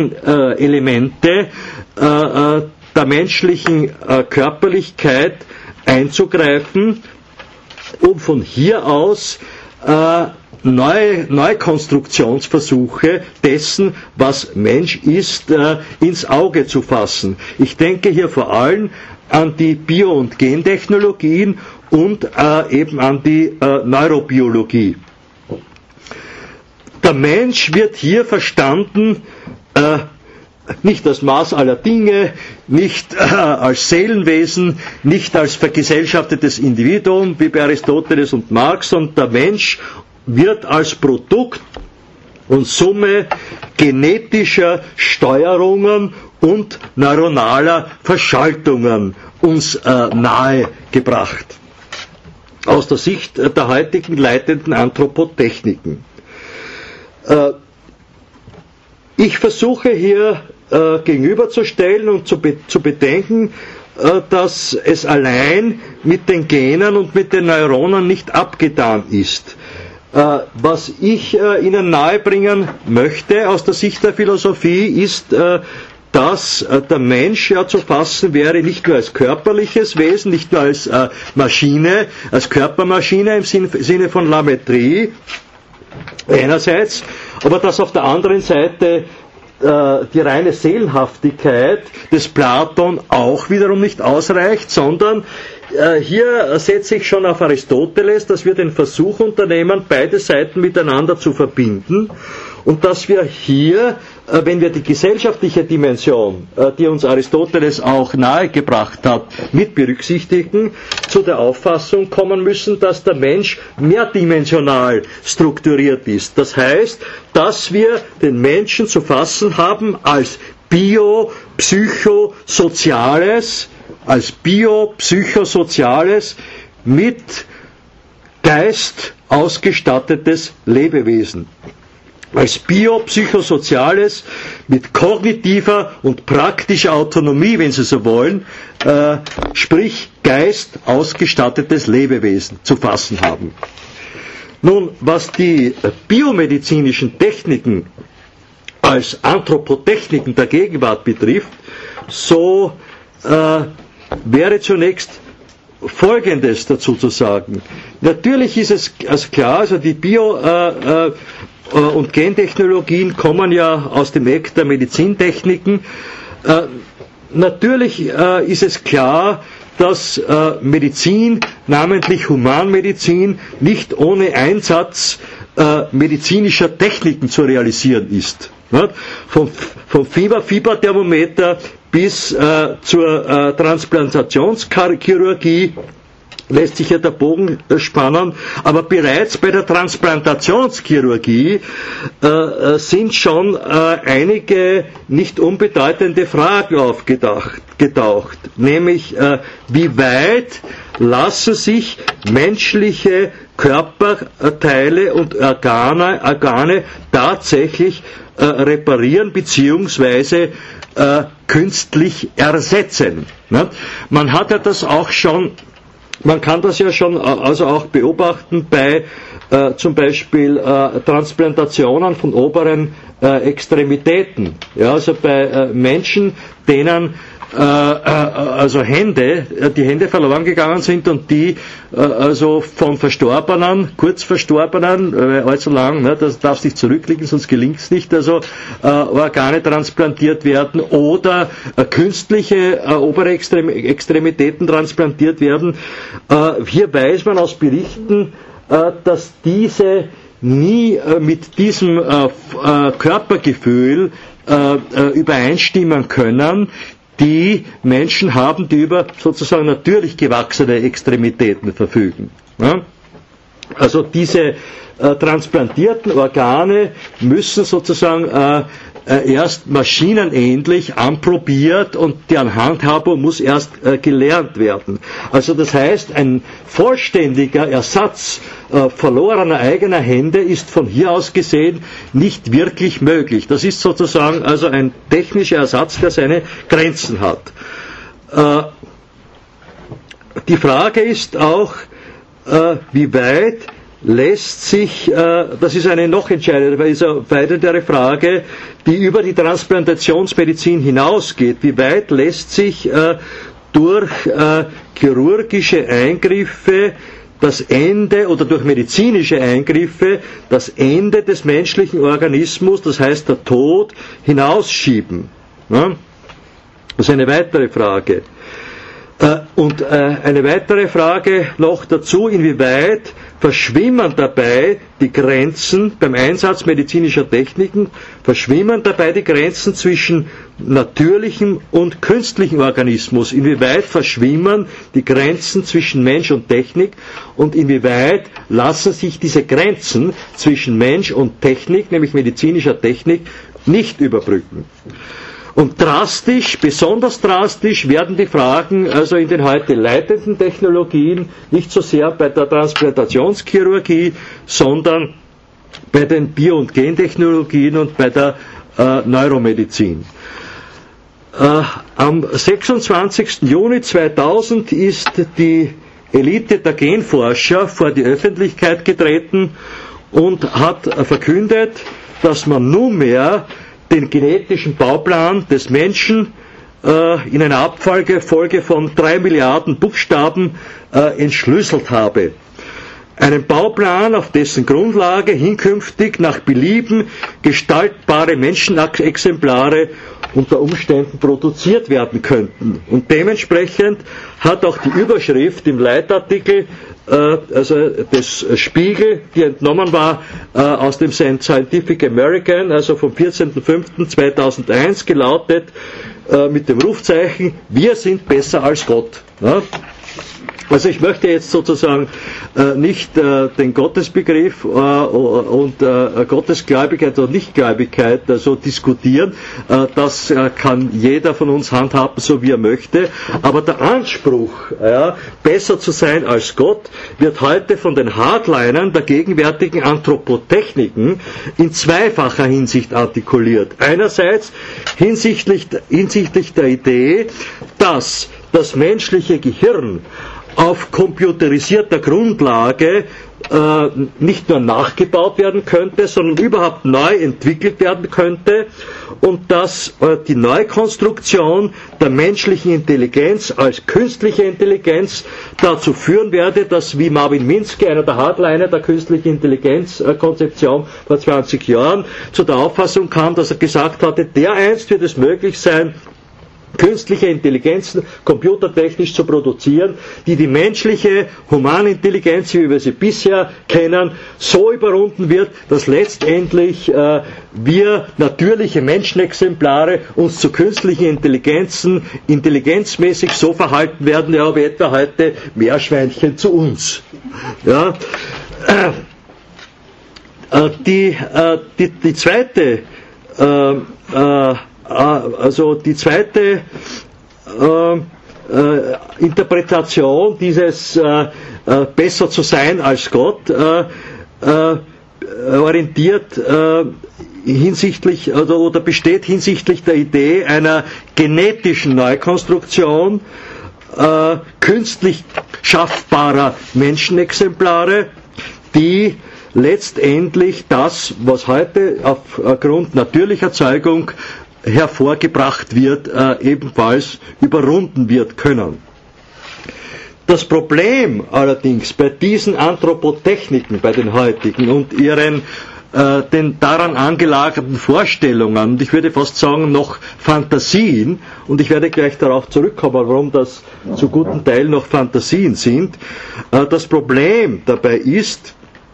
Kernelemente äh, äh, der menschlichen äh, Körperlichkeit einzugreifen, um von hier aus äh, neue Neukonstruktionsversuche dessen, was Mensch ist, äh, ins Auge zu fassen. Ich denke hier vor allem an die Bio- und Gentechnologien und äh, eben an die äh, Neurobiologie. Der Mensch wird hier verstanden äh, nicht als Maß aller Dinge, nicht äh, als Seelenwesen, nicht als vergesellschaftetes Individuum wie bei Aristoteles und Marx, sondern der Mensch wird als Produkt und Summe genetischer Steuerungen und neuronaler Verschaltungen uns äh, nahegebracht. Aus der Sicht der heutigen leitenden Anthropotechniken. Äh, Ich versuche hier äh, gegenüberzustellen und zu, be- zu bedenken, äh, dass es allein mit den Genen und mit den Neuronen nicht abgetan ist. Äh, was ich äh, Ihnen nahebringen möchte aus der Sicht der Philosophie ist, äh, dass äh, der Mensch ja zu fassen wäre nicht nur als körperliches Wesen, nicht nur als äh, Maschine, als Körpermaschine im Sinn, Sinne von Lametrie einerseits, aber dass auf der anderen Seite äh, die reine Seelenhaftigkeit des Platon auch wiederum nicht ausreicht, sondern äh, hier setze ich schon auf Aristoteles, dass wir den Versuch unternehmen, beide Seiten miteinander zu verbinden und dass wir hier, äh, wenn wir die gesellschaftliche Dimension, äh, die uns Aristoteles auch nahegebracht hat, mit berücksichtigen, zu der Auffassung kommen müssen, dass der Mensch mehrdimensional strukturiert ist. Das heißt, dass wir den Menschen zu fassen haben als bio-psychosoziales, als bio-psychosoziales, mit Geist ausgestattetes Lebewesen. Als biopsychosoziales, mit kognitiver und praktischer Autonomie, wenn Sie so wollen, äh, sprich Geist ausgestattetes Lebewesen zu fassen haben. Nun, was die biomedizinischen Techniken als Anthropotechniken der Gegenwart betrifft, so äh, wäre zunächst Folgendes dazu zu sagen. Natürlich ist es also klar, also die Bio- äh, äh, und Gentechnologien kommen ja aus dem Eck der Medizintechniken. Äh, natürlich äh, ist es klar, dass äh, Medizin, namentlich Humanmedizin, nicht ohne Einsatz äh, medizinischer Techniken zu realisieren ist. Nicht? Vom, vom Fieber, Fieberthermometer bis äh, zur äh, Transplantationschirurgie lässt sich ja der Bogen spannen, aber bereits bei der Transplantationschirurgie äh, sind schon äh, einige nicht unbedeutende Fragen aufgetaucht, getaucht, nämlich äh, wie weit lassen sich menschliche Körperteile und Organe, Organe tatsächlich äh, reparieren beziehungsweise äh, künstlich ersetzen. Ne? Man hat ja das auch schon Man kann das ja schon also auch beobachten bei äh, zum Beispiel äh, Transplantationen von oberen äh, Extremitäten. Ja, also bei äh, Menschen, denen äh, äh, also Hände, die Hände verloren gegangen sind und die äh, also von Verstorbenen, kurz Verstorbenen, äh, allzu lang, ne, das darf sich zurückliegen, sonst gelingt es nicht, also äh, Organe transplantiert werden oder äh, künstliche äh, obere Extrem Extremitäten transplantiert werden. Äh, hier weiß man aus Berichten, äh, dass diese nie äh, mit diesem äh, äh, Körpergefühl äh, äh, übereinstimmen können, die Menschen haben, die über sozusagen natürlich gewachsene Extremitäten verfügen. Ja? Also diese äh, transplantierten Organe müssen sozusagen äh, äh, erst maschinenähnlich anprobiert und deren Handhabung muss erst äh, gelernt werden. Also das heißt, ein vollständiger Ersatz äh, verlorener eigener Hände ist von hier aus gesehen nicht wirklich möglich. Das ist sozusagen also ein technischer Ersatz, der seine Grenzen hat. Äh, die Frage ist auch, äh, wie weit lässt sich, äh, das ist eine noch entscheidendere Frage, die über die Transplantationsmedizin hinausgeht, wie weit lässt sich äh, durch äh, chirurgische Eingriffe das Ende oder durch medizinische Eingriffe das Ende des menschlichen Organismus, das heißt der Tod, hinausschieben. Ja? Das ist eine weitere Frage. Äh, und äh, eine weitere Frage noch dazu, inwieweit verschwimmen dabei die Grenzen beim Einsatz medizinischer Techniken, verschwimmen dabei die Grenzen zwischen natürlichem und künstlichem Organismus, inwieweit verschwimmen die Grenzen zwischen Mensch und Technik und inwieweit lassen sich diese Grenzen zwischen Mensch und Technik, nämlich medizinischer Technik, nicht überbrücken. Und drastisch, besonders drastisch werden die Fragen also in den heute leitenden Technologien nicht so sehr bei der Transplantationschirurgie, sondern bei den Bio- und Gentechnologien und bei der äh, Neuromedizin. Äh, am sechsundzwanzigsten Juni zweitausend ist die Elite der Genforscher vor die Öffentlichkeit getreten und hat verkündet, dass man nunmehr den genetischen Bauplan des Menschen äh, in einer Abfolge von drei Milliarden Buchstaben äh, entschlüsselt habe. Einen Bauplan, auf dessen Grundlage hinkünftig nach Belieben gestaltbare Menschenexemplare unter Umständen produziert werden könnten. Und dementsprechend hat auch die Überschrift im Leitartikel äh, also des Spiegel, die entnommen war äh, aus dem Scientific American, also vom vierzehnten fünften zweitausendeins, gelautet äh, mit dem Rufzeichen: Wir sind besser als Gott. Ja? Also ich möchte jetzt sozusagen äh, nicht äh, den Gottesbegriff äh, und äh, Gottesgläubigkeit oder Nichtgläubigkeit äh, so diskutieren. Äh, das äh, kann jeder von uns handhaben, so wie er möchte. Aber der Anspruch, ja, besser zu sein als Gott, wird heute von den Hardlinern der gegenwärtigen Anthropotechniken in zweifacher Hinsicht artikuliert. Einerseits hinsichtlich, hinsichtlich der Idee, dass das menschliche Gehirn auf computerisierter Grundlage äh, nicht nur nachgebaut werden könnte, sondern überhaupt neu entwickelt werden könnte und dass äh, die Neukonstruktion der menschlichen Intelligenz als künstliche Intelligenz dazu führen werde, dass, wie Marvin Minsky, einer der Hardliner der künstlichen Intelligenzkonzeption äh, vor zwanzig Jahren, zu der Auffassung kam, dass er gesagt hatte, dereinst wird es möglich sein, künstliche Intelligenzen computertechnisch zu produzieren, die die menschliche Humanintelligenz, wie wir sie bisher kennen, so überrunden wird, dass letztendlich äh, wir natürliche Menschenexemplare uns zu künstlichen Intelligenzen intelligenzmäßig so verhalten werden, ja, wie etwa heute Meerschweinchen zu uns. Ja, äh, die, äh, die, die zweite äh, äh, Also die zweite äh, äh, Interpretation dieses äh, äh, besser zu sein als Gott äh, äh, orientiert äh, hinsichtlich oder, oder besteht hinsichtlich der Idee einer genetischen Neukonstruktion äh, künstlich schaffbarer Menschenexemplare, die letztendlich das, was heute aufgrund natürlicher Erzeugung hervorgebracht wird, äh, ebenfalls überrunden wird können. Das Problem allerdings bei diesen Anthropotechniken, bei den heutigen und ihren äh, den daran angelagerten Vorstellungen, und ich würde fast sagen noch Fantasien, und ich werde gleich darauf zurückkommen, warum das zu guten Teil noch Fantasien sind, äh, das Problem dabei ist,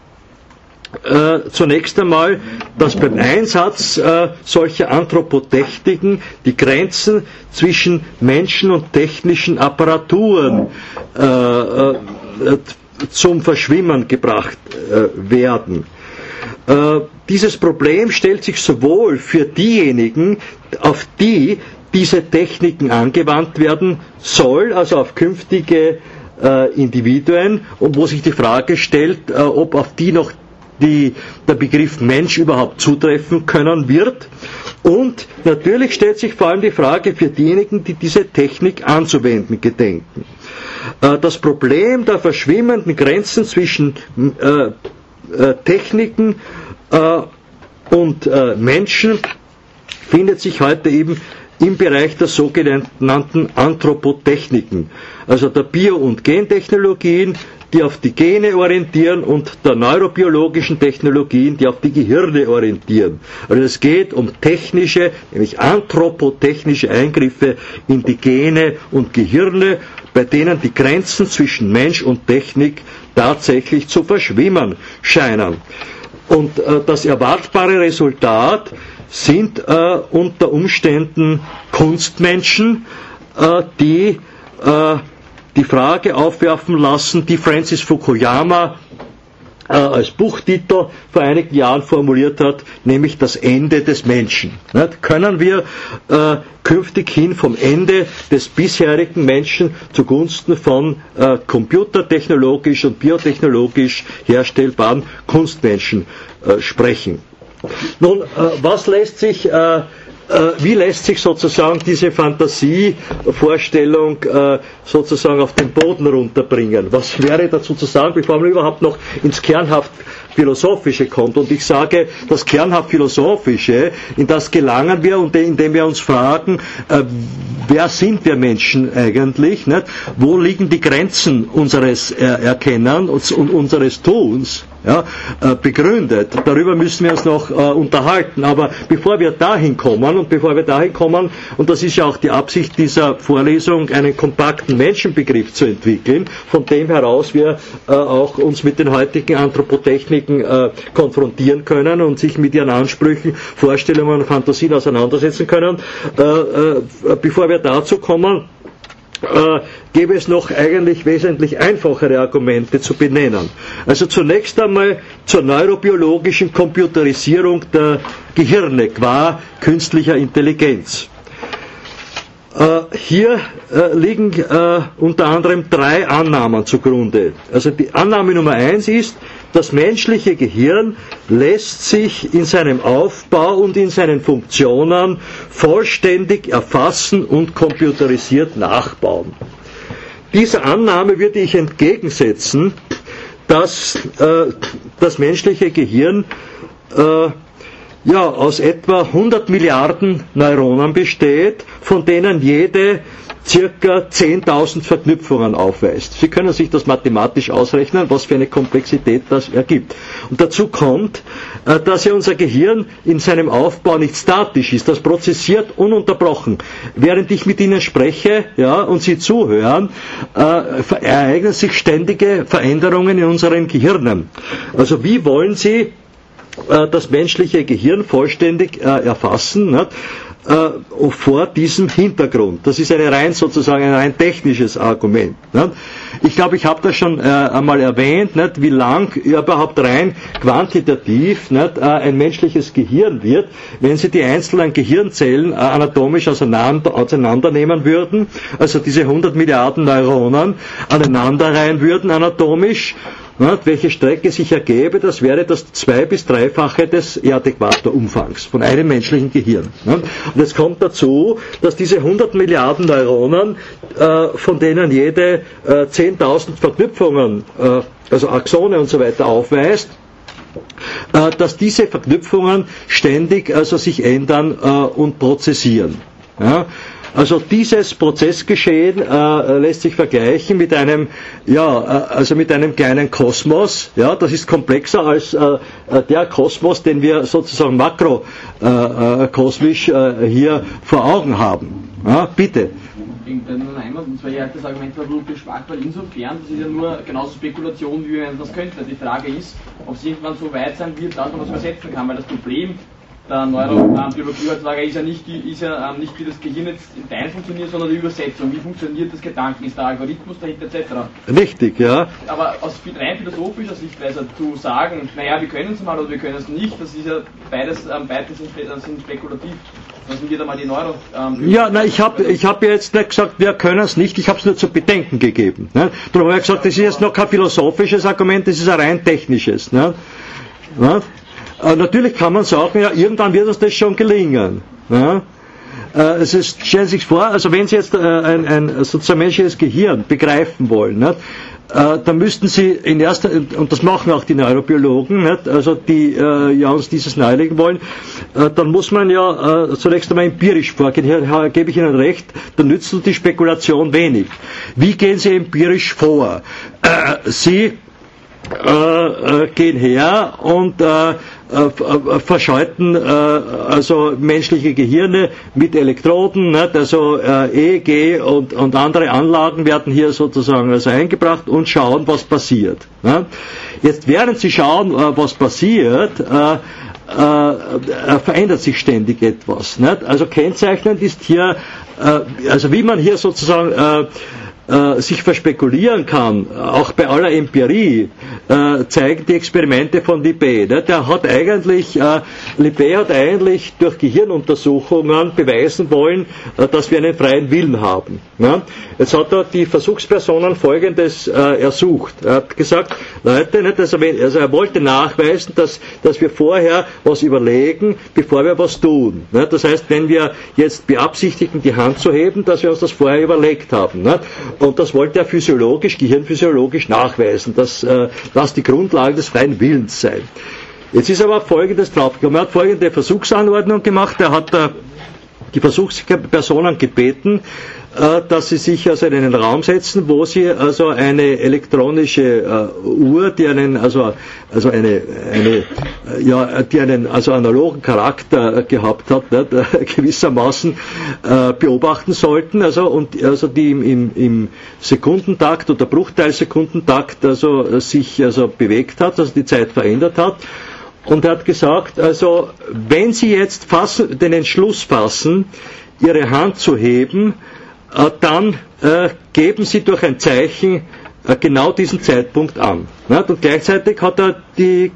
Äh, zunächst einmal, dass beim Einsatz äh, solcher Anthropotechniken die Grenzen zwischen Menschen und technischen Apparaturen äh, äh, zum Verschwimmen gebracht äh, werden. Äh, dieses Problem stellt sich sowohl für diejenigen, auf die diese Techniken angewandt werden soll, also auf künftige äh, Individuen, und wo sich die Frage stellt, äh, ob auf die noch die der Begriff Mensch überhaupt zutreffen können wird. Und natürlich stellt sich vor allem die Frage für diejenigen, die diese Technik anzuwenden gedenken. Das Problem der verschwimmenden Grenzen zwischen äh, äh, Techniken äh, und äh, Menschen findet sich heute eben im Bereich der sogenannten Anthropotechniken, also der Bio- und Gentechnologien, die auf die Gene orientieren, und der neurobiologischen Technologien, die auf die Gehirne orientieren. Also es geht um technische, nämlich anthropotechnische Eingriffe in die Gene und Gehirne, bei denen die Grenzen zwischen Mensch und Technik tatsächlich zu verschwimmen scheinen. Und äh, das erwartbare Resultat sind äh, unter Umständen Kunstmenschen, äh, die äh, die Frage aufwerfen lassen, die Francis Fukuyama äh, als Buchtitel vor einigen Jahren formuliert hat, nämlich das Ende des Menschen. Nicht? Können wir äh, künftig hin vom Ende des bisherigen Menschen zugunsten von äh, computertechnologisch und biotechnologisch herstellbaren Kunstmenschen äh, sprechen? Nun, äh, was lässt sich äh, wie lässt sich sozusagen diese Fantasievorstellung sozusagen auf den Boden runterbringen? Was wäre dazu zu sagen, bevor man überhaupt noch ins kernhaft Philosophische kommt? Und ich sage, das kernhaft Philosophische, in das gelangen wir, und indem wir uns fragen, äh, wer sind wir Menschen eigentlich? Nicht? Wo liegen die Grenzen unseres er- Erkennens und unseres Tuns? Ja, äh, begründet. Darüber müssen wir uns noch äh, unterhalten. Aber bevor wir dahin kommen, und bevor wir dahin kommen, und das ist ja auch die Absicht dieser Vorlesung, einen kompakten Menschenbegriff zu entwickeln, von dem heraus wir äh, auch uns mit den heutigen Anthropotechniken äh, konfrontieren können und sich mit ihren Ansprüchen, Vorstellungen und Fantasien auseinandersetzen können. Äh, äh, bevor wir dazu kommen, Äh, gäbe es noch eigentlich wesentlich einfachere Argumente zu benennen. Also zunächst einmal zur neurobiologischen Computerisierung der Gehirne qua künstlicher Intelligenz. Äh, hier äh, liegen äh, unter anderem drei Annahmen zugrunde. Also die Annahme Nummer eins ist, das menschliche Gehirn lässt sich in seinem Aufbau und in seinen Funktionen vollständig erfassen und computerisiert nachbauen. Dieser Annahme würde ich entgegensetzen, dass äh, das menschliche Gehirn äh, ja, aus etwa hundert Milliarden Neuronen besteht, von denen jede circa zehntausend Verknüpfungen aufweist. Sie können sich das mathematisch ausrechnen, was für eine Komplexität das ergibt. Und dazu kommt, dass ja unser Gehirn in seinem Aufbau nicht statisch ist, das prozessiert ununterbrochen. Während ich mit Ihnen spreche, ja, und Sie zuhören, äh, ereignen sich ständige Veränderungen in unseren Gehirnen. Also wie wollen Sie äh, das menschliche Gehirn vollständig äh, erfassen? Nicht? Vor diesem Hintergrund. Das ist eine rein sozusagen ein rein technisches Argument. Nicht? Ich glaube, ich habe das schon äh, einmal erwähnt, nicht, wie lang überhaupt rein quantitativ nicht, äh, ein menschliches Gehirn wird, wenn Sie die einzelnen Gehirnzellen äh, anatomisch auseinander, auseinandernehmen würden, also diese hundert Milliarden Neuronen aneinanderreihen würden anatomisch. Nicht, welche Strecke sich ergäbe, das wäre das zwei- bis dreifache des Erdäquatorumfangs von einem menschlichen Gehirn. Nicht? Und es kommt dazu, dass diese hundert Milliarden Neuronen, äh, von denen jede äh, zehntausend Verknüpfungen, äh, also Axone und so weiter aufweist, äh, dass diese Verknüpfungen ständig also sich ändern äh, und prozessieren. Ja? Also dieses Prozessgeschehen äh, lässt sich vergleichen mit einem, ja, äh, also mit einem kleinen Kosmos. Ja, das ist komplexer als äh, der Kosmos, den wir sozusagen makrokosmisch äh, äh, hier vor Augen haben. Ja, bitte. Und zwar hier das Argument war wirklich schwach, weil insofern, das ist ja nur genauso Spekulation, wie man das könnte. Die Frage ist, ob es irgendwann so weit sein wird, dass man das übersetzen kann, weil das Problem der Neurobiologie heutzutage ist ja nicht, die, ist ja ähm, nicht wie das Gehirn jetzt in Teilen funktioniert, sondern die Übersetzung. Wie funktioniert das Gedanken? Ist der Algorithmus dahinter et cetera? Richtig, ja. Aber aus rein philosophischer Sichtweise zu sagen, naja, wir können es mal oder wir können es nicht, das ist ja beides, ähm, beides sind, sind spekulativ. Lassen wir da mal die Neuro... Ähm, ja, na, ich habe ich hab jetzt nicht gesagt, wir können es nicht, ich habe es nur zu bedenken gegeben. Ne? Darum habe ich gesagt, das ist jetzt noch kein philosophisches Argument, das ist ein rein technisches. Ne? Ne? Äh, natürlich kann man sagen, ja, irgendwann wird uns das schon gelingen. Ja? Äh, es ist, stellen Sie sich vor, also wenn Sie jetzt äh, ein, ein sozusagen menschliches Gehirn begreifen wollen, nicht? Äh, dann müssten Sie in erster, und das machen auch die Neurobiologen, nicht? Also die äh, ja uns dieses nahelegen wollen, äh, dann muss man ja äh, zunächst einmal empirisch vorgehen. Hier, hier gebe ich Ihnen recht, da nützt die Spekulation wenig. Wie gehen Sie empirisch vor? Äh, Sie Äh, äh, gehen her und äh, äh, verschalten äh, also menschliche Gehirne mit Elektroden, nicht? Also äh, E E G und, und andere Anlagen werden hier sozusagen also eingebracht und schauen, was passiert. Nicht? Jetzt während Sie schauen, äh, was passiert, äh, äh, verändert sich ständig etwas. Nicht? Also kennzeichnend ist hier, äh, also wie man hier sozusagen äh, sich verspekulieren kann, auch bei aller Empirie, äh, zeigen die Experimente von Libet. Ne? Der hat eigentlich, äh, Libet hat eigentlich durch Gehirnuntersuchungen beweisen wollen, äh, dass wir einen freien Willen haben. Ne? Jetzt hat er die Versuchspersonen Folgendes äh, ersucht. Er hat gesagt, Leute, nicht, also, wenn, also er wollte nachweisen, dass, dass wir vorher was überlegen, bevor wir was tun. Ne? Das heißt, wenn wir jetzt beabsichtigen, die Hand zu heben, dass wir uns das vorher überlegt haben. Ne? Und das wollte er physiologisch, gehirnphysiologisch nachweisen, dass äh, das die Grundlage des freien Willens sei. Jetzt ist aber Folgendes draufgekommen. Er hat folgende Versuchsanordnung gemacht. Er hat äh, die Versuchspersonen gebeten, äh, dass sie sich also in einen Raum setzen, wo sie also eine elektronische äh, Uhr, die einen, also, also eine, eine, äh, ja, die einen, also analogen Charakter äh, gehabt hat, nicht, äh, gewissermaßen äh, beobachten sollten, also, und, also die im, im, im Sekundentakt oder Bruchteilsekundentakt, also, äh, sich, also, bewegt hat, also die Zeit verändert hat. Und er hat gesagt, also, wenn Sie jetzt fassen, den Entschluss fassen, Ihre Hand zu heben, äh, dann äh, geben Sie durch ein Zeichen äh, genau diesen Zeitpunkt an. Nicht? Und gleichzeitig hat er die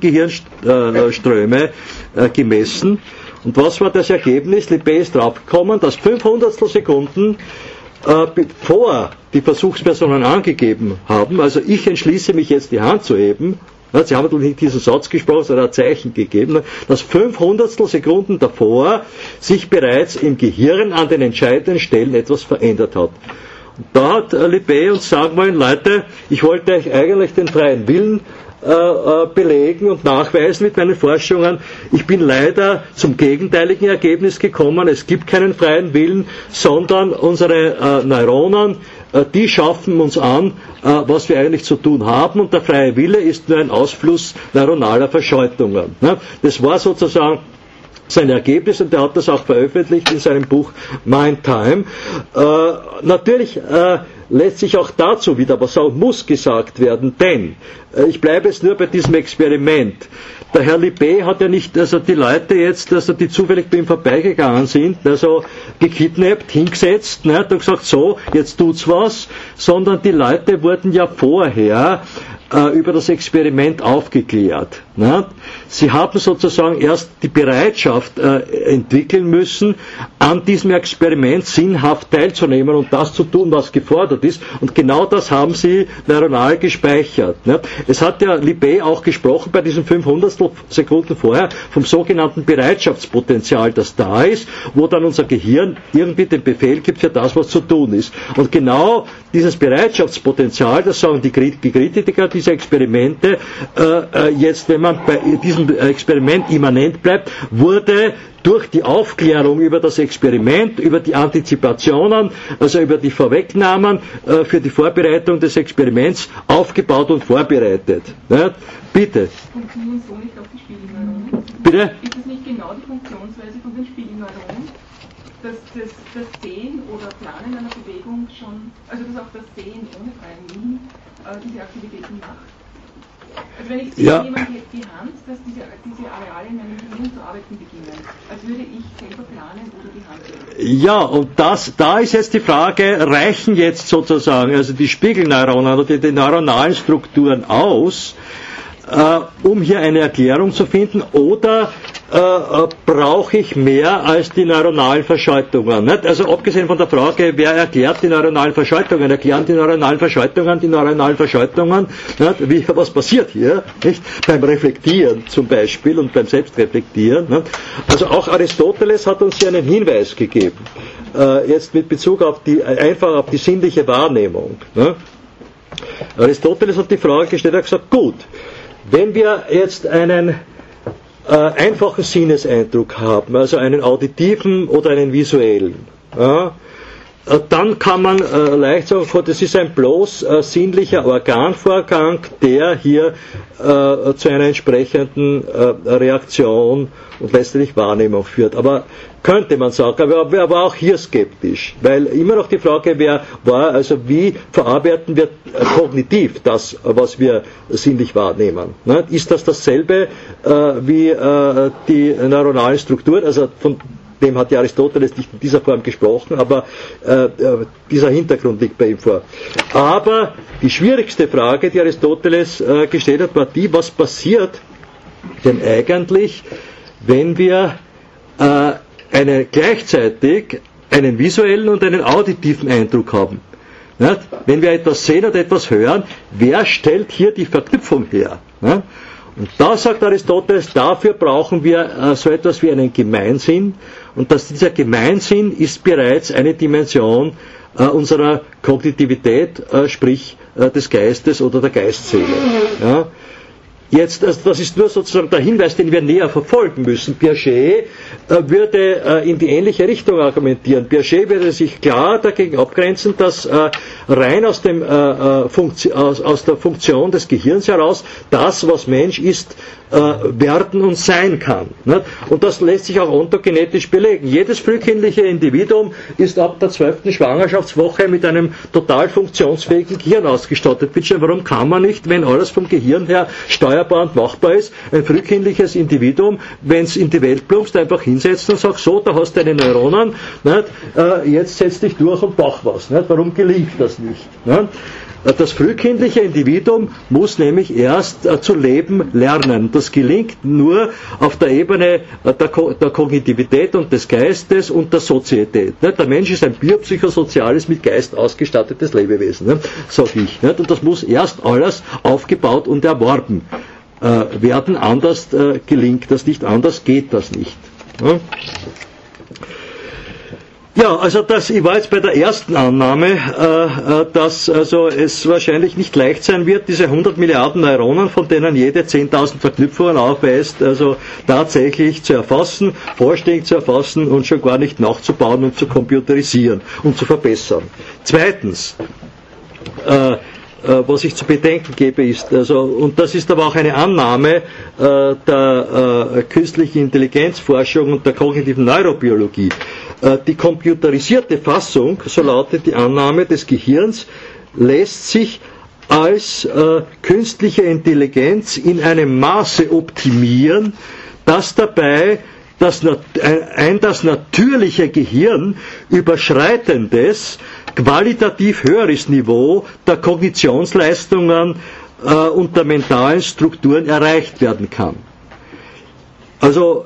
Gehirnströme äh, gemessen. Und was war das Ergebnis? Libet ist draufgekommen, dass fünf Hundertstel Sekunden äh, bevor die Versuchspersonen angegeben haben, also ich entschließe mich jetzt die Hand zu heben, Sie haben nicht diesen Satz gesprochen, sondern ein Zeichen gegeben, dass fünf Hundertstel Sekunden davor sich bereits im Gehirn an den entscheidenden Stellen etwas verändert hat. Und da hat Libet uns sagen wollen, Leute, ich wollte euch eigentlich den freien Willen äh, äh, belegen und nachweisen mit meinen Forschungen. Ich bin leider zum gegenteiligen Ergebnis gekommen. Es gibt keinen freien Willen, sondern unsere äh, Neuronen, die schaffen uns an, was wir eigentlich zu tun haben, und der freie Wille ist nur ein Ausfluss neuronaler Verschaltungen. Das war sozusagen sein Ergebnis, und er hat das auch veröffentlicht in seinem Buch Mind Time. Äh, natürlich äh, lässt sich auch dazu wieder was auch muss gesagt werden, denn äh, ich bleibe jetzt nur bei diesem Experiment. Der Herr Libet hat ja nicht, also die Leute jetzt, also die zufällig bei ihm vorbeigegangen sind, also gekidnappt, hingesetzt, ne, und gesagt, so, jetzt tut's was, sondern die Leute wurden ja vorher äh, über das Experiment aufgeklärt. Ne? Sie haben sozusagen erst die Bereitschaft äh, entwickeln müssen, an diesem Experiment sinnhaft teilzunehmen und das zu tun, was gefordert ist. Und genau das haben sie neuronal gespeichert. Ne? Es hat ja Libet auch gesprochen bei diesen fünf Hundertstel Sekunden vorher vom sogenannten Bereitschaftspotenzial, das da ist, wo dann unser Gehirn irgendwie den Befehl gibt für das, was zu tun ist. Und genau dieses Bereitschaftspotenzial, das sagen die Kritiker dieser Experimente, äh, jetzt, wenn man bei diesem Experiment immanent bleibt, wurde durch die Aufklärung über das Experiment, über die Antizipationen, also über die Vorwegnahmen äh, für die Vorbereitung des Experiments aufgebaut und vorbereitet. Ne? Bitte. Funktionieren so nicht auf die Spiegelneuronen? Bitte? Ist das nicht genau die Funktionsweise von den Spiegelneuronen? Dass das, das Sehen oder Planen einer Bewegung schon, also dass auch das Sehen ohne freien Willen äh, diese Aktivitäten macht? Also wenn ich sehe, ja. jemand hebt die Hand, dass diese, diese Areale in meinem Gehirn zu arbeiten beginnen, als würde ich selber planen oder die Hand heben. Ja, und das, da ist jetzt die Frage, reichen jetzt sozusagen, also die Spiegelneuronen oder die, die neuronalen Strukturen aus, äh, um hier eine Erklärung zu finden, oder äh, äh, brauche ich mehr als die neuronalen Verschaltungen? Nicht? Also abgesehen von der Frage, wer erklärt die neuronalen Verschaltungen? Erklären die neuronalen Verschaltungen die neuronalen Verschaltungen? Nicht? Wie, was passiert hier? Nicht? Beim Reflektieren zum Beispiel und beim Selbstreflektieren. Nicht? Also auch Aristoteles hat uns hier einen Hinweis gegeben. Äh, jetzt mit Bezug auf die, einfach auf die sinnliche Wahrnehmung. Nicht? Aristoteles hat die Frage gestellt, er hat gesagt, gut, wenn wir jetzt einen äh, einfachen Sinneseindruck haben, also einen auditiven oder einen visuellen, ja, äh, dann kann man äh, leicht sagen, das ist ein bloß äh, sinnlicher Organvorgang, der hier äh, zu einer entsprechenden äh, Reaktion und letztlich Wahrnehmung führt. Aber könnte man sagen, aber er war auch hier skeptisch, weil immer noch die Frage wer war, also wie verarbeiten wir kognitiv das, was wir sinnlich wahrnehmen. Ist das dasselbe äh, wie äh, die neuronalen Strukturen, also von dem hat ja Aristoteles nicht in dieser Form gesprochen, aber äh, dieser Hintergrund liegt bei ihm vor. Aber die schwierigste Frage, die Aristoteles äh, gestellt hat, war die, was passiert denn eigentlich, wenn wir äh, eine, gleichzeitig einen visuellen und einen auditiven Eindruck haben. Nicht? Wenn wir etwas sehen oder etwas hören, wer stellt hier die Verknüpfung her? Nicht? Und da sagt Aristoteles, dafür brauchen wir äh, so etwas wie einen Gemeinsinn, und dass dieser Gemeinsinn ist bereits eine Dimension äh, unserer Kognitivität, äh, sprich äh, des Geistes oder der Geistseele. Ja? Jetzt, das ist nur sozusagen der Hinweis, den wir näher verfolgen müssen. Piaget äh, würde äh, in die ähnliche Richtung argumentieren. Piaget würde sich klar dagegen abgrenzen, dass äh, rein aus, dem, äh, Funktion, aus, aus der Funktion des Gehirns heraus das, was Mensch ist, äh, werden und sein kann. Nicht? Und das lässt sich auch ontogenetisch belegen. Jedes frühkindliche Individuum ist ab der zwölften Schwangerschaftswoche mit einem total funktionsfähigen Gehirn ausgestattet. Bitte, warum kann man nicht, wenn alles vom Gehirn her steuerbar und machbar ist, ein frühkindliches Individuum, wenn es in die Welt plumpst, einfach hinsetzen und sagt, so, da hast du deine Neuronen, nicht? Äh, jetzt setz dich durch und mach was. Nicht? Warum gelingt das nicht? Nicht? Das frühkindliche Individuum muss nämlich erst äh, zu leben lernen. Das gelingt nur auf der Ebene äh, der, Ko- der Kognitivität und des Geistes und der Sozietät. Nicht? Der Mensch ist ein biopsychosoziales, mit Geist ausgestattetes Lebewesen, sage ich. Nicht? Und das muss erst alles aufgebaut und erworben äh, werden. Anders äh, gelingt das nicht, anders geht das nicht. Ja? Ja, also das, ich war jetzt bei der ersten Annahme, äh, dass also es wahrscheinlich nicht leicht sein wird, diese hundert Milliarden Neuronen, von denen jede zehntausend Verknüpfungen aufweist, also tatsächlich zu erfassen, vollständig zu erfassen und schon gar nicht nachzubauen und zu computerisieren und zu verbessern. Zweitens, äh, was ich zu bedenken gebe, ist, also, und das ist aber auch eine Annahme äh, der äh, künstlichen Intelligenzforschung und der kognitiven Neurobiologie. Äh, die computerisierte Fassung, so lautet die Annahme des Gehirns, lässt sich als äh, künstliche Intelligenz in einem Maße optimieren, dass dabei das, ein das natürliche Gehirn überschreitendes, qualitativ höheres Niveau der Kognitionsleistungen äh, und der mentalen Strukturen erreicht werden kann. Also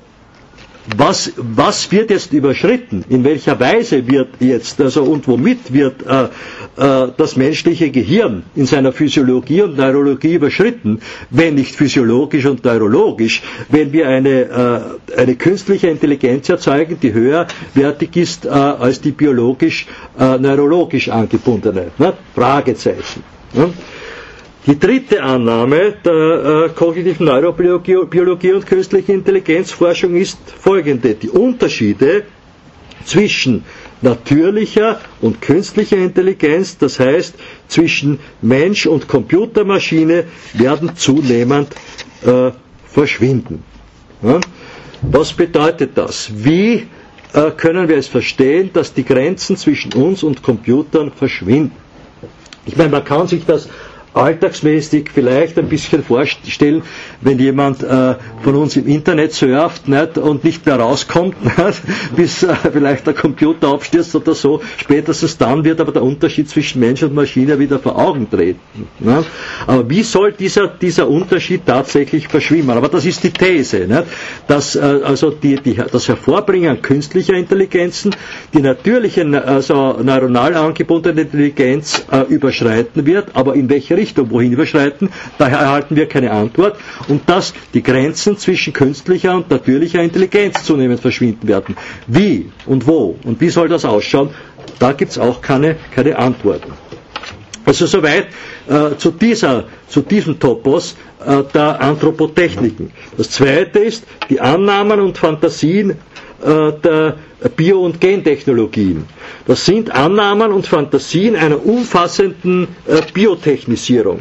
was, was wird jetzt überschritten? In welcher Weise wird jetzt, also und womit wird äh, äh, das menschliche Gehirn in seiner Physiologie und Neurologie überschritten, wenn nicht physiologisch und neurologisch, wenn wir eine, äh, eine künstliche Intelligenz erzeugen, die höherwertig ist äh, als die biologisch-neurologisch äh, angebundene? Ne? Fragezeichen. Ne? Die dritte Annahme der äh, kognitiven Neurobiologie Biologie und künstlichen Intelligenzforschung ist folgende. Die Unterschiede zwischen natürlicher und künstlicher Intelligenz, das heißt zwischen Mensch und Computermaschine, werden zunehmend äh, verschwinden. Ja? Was bedeutet das? Wie äh, können wir es verstehen, dass die Grenzen zwischen uns und Computern verschwinden? Ich meine, man kann sich das alltagsmäßig vielleicht ein bisschen vorstellen, wenn jemand äh, von uns im Internet surft nicht, und nicht mehr rauskommt, nicht, bis äh, vielleicht der Computer abstürzt oder so, spätestens dann wird aber der Unterschied zwischen Mensch und Maschine wieder vor Augen treten. Nicht? Aber wie soll dieser, dieser Unterschied tatsächlich verschwimmen? Aber das ist die These, nicht? Dass äh, also die, die, das Hervorbringen künstlicher Intelligenzen die natürliche, also neuronal angebundene Intelligenz äh, überschreiten wird, aber in welche Richtung, wohin überschreiten, daher erhalten wir keine Antwort, und dass die Grenzen zwischen künstlicher und natürlicher Intelligenz zunehmend verschwinden werden. Wie und wo und wie soll das ausschauen, da gibt es auch keine, keine Antworten. Also soweit äh, zu, dieser, zu diesem Topos äh, der Anthropotechniken. Das zweite ist die Annahmen und Fantasien äh, der Bio- und Gentechnologien. Das sind Annahmen und Fantasien einer umfassenden äh, Biotechnisierung.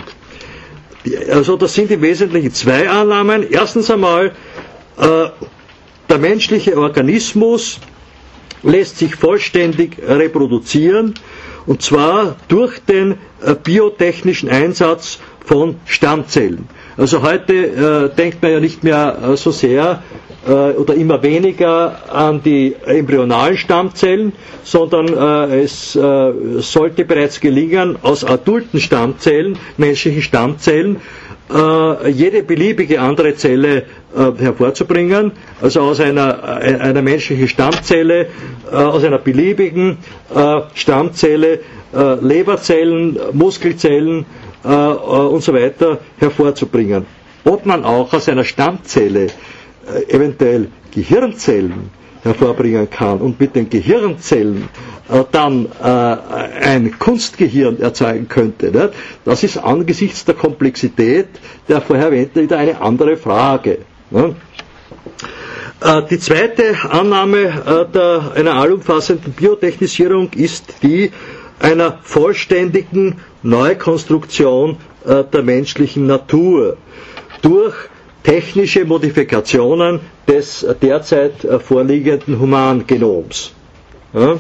Die, also das sind im Wesentlichen zwei Annahmen. Erstens einmal, äh, der menschliche Organismus lässt sich vollständig reproduzieren, und zwar durch den äh, biotechnischen Einsatz von Stammzellen. Also heute äh, denkt man ja nicht mehr äh, so sehr äh, oder immer weniger an die embryonalen Stammzellen, sondern äh, es äh, sollte bereits gelingen, aus adulten Stammzellen, menschlichen Stammzellen, äh, jede beliebige andere Zelle äh, hervorzubringen, also aus einer, einer menschlichen Stammzelle, äh, aus einer beliebigen äh, Stammzelle, äh, Leberzellen, Muskelzellen äh, äh, und so weiter hervorzubringen. Ob man auch aus einer Stammzelle äh, eventuell Gehirnzellen hervorbringen kann und mit den Gehirnzellen äh, dann äh, ein Kunstgehirn erzeugen könnte, nicht? Das ist angesichts der Komplexität der vorher erwähnten wieder eine andere Frage. Nicht? Äh, die zweite Annahme äh, der, einer allumfassenden Biotechnisierung ist die einer vollständigen Neukonstruktion äh, der menschlichen Natur durch technische Modifikationen des derzeit vorliegenden Humangenoms. Ja,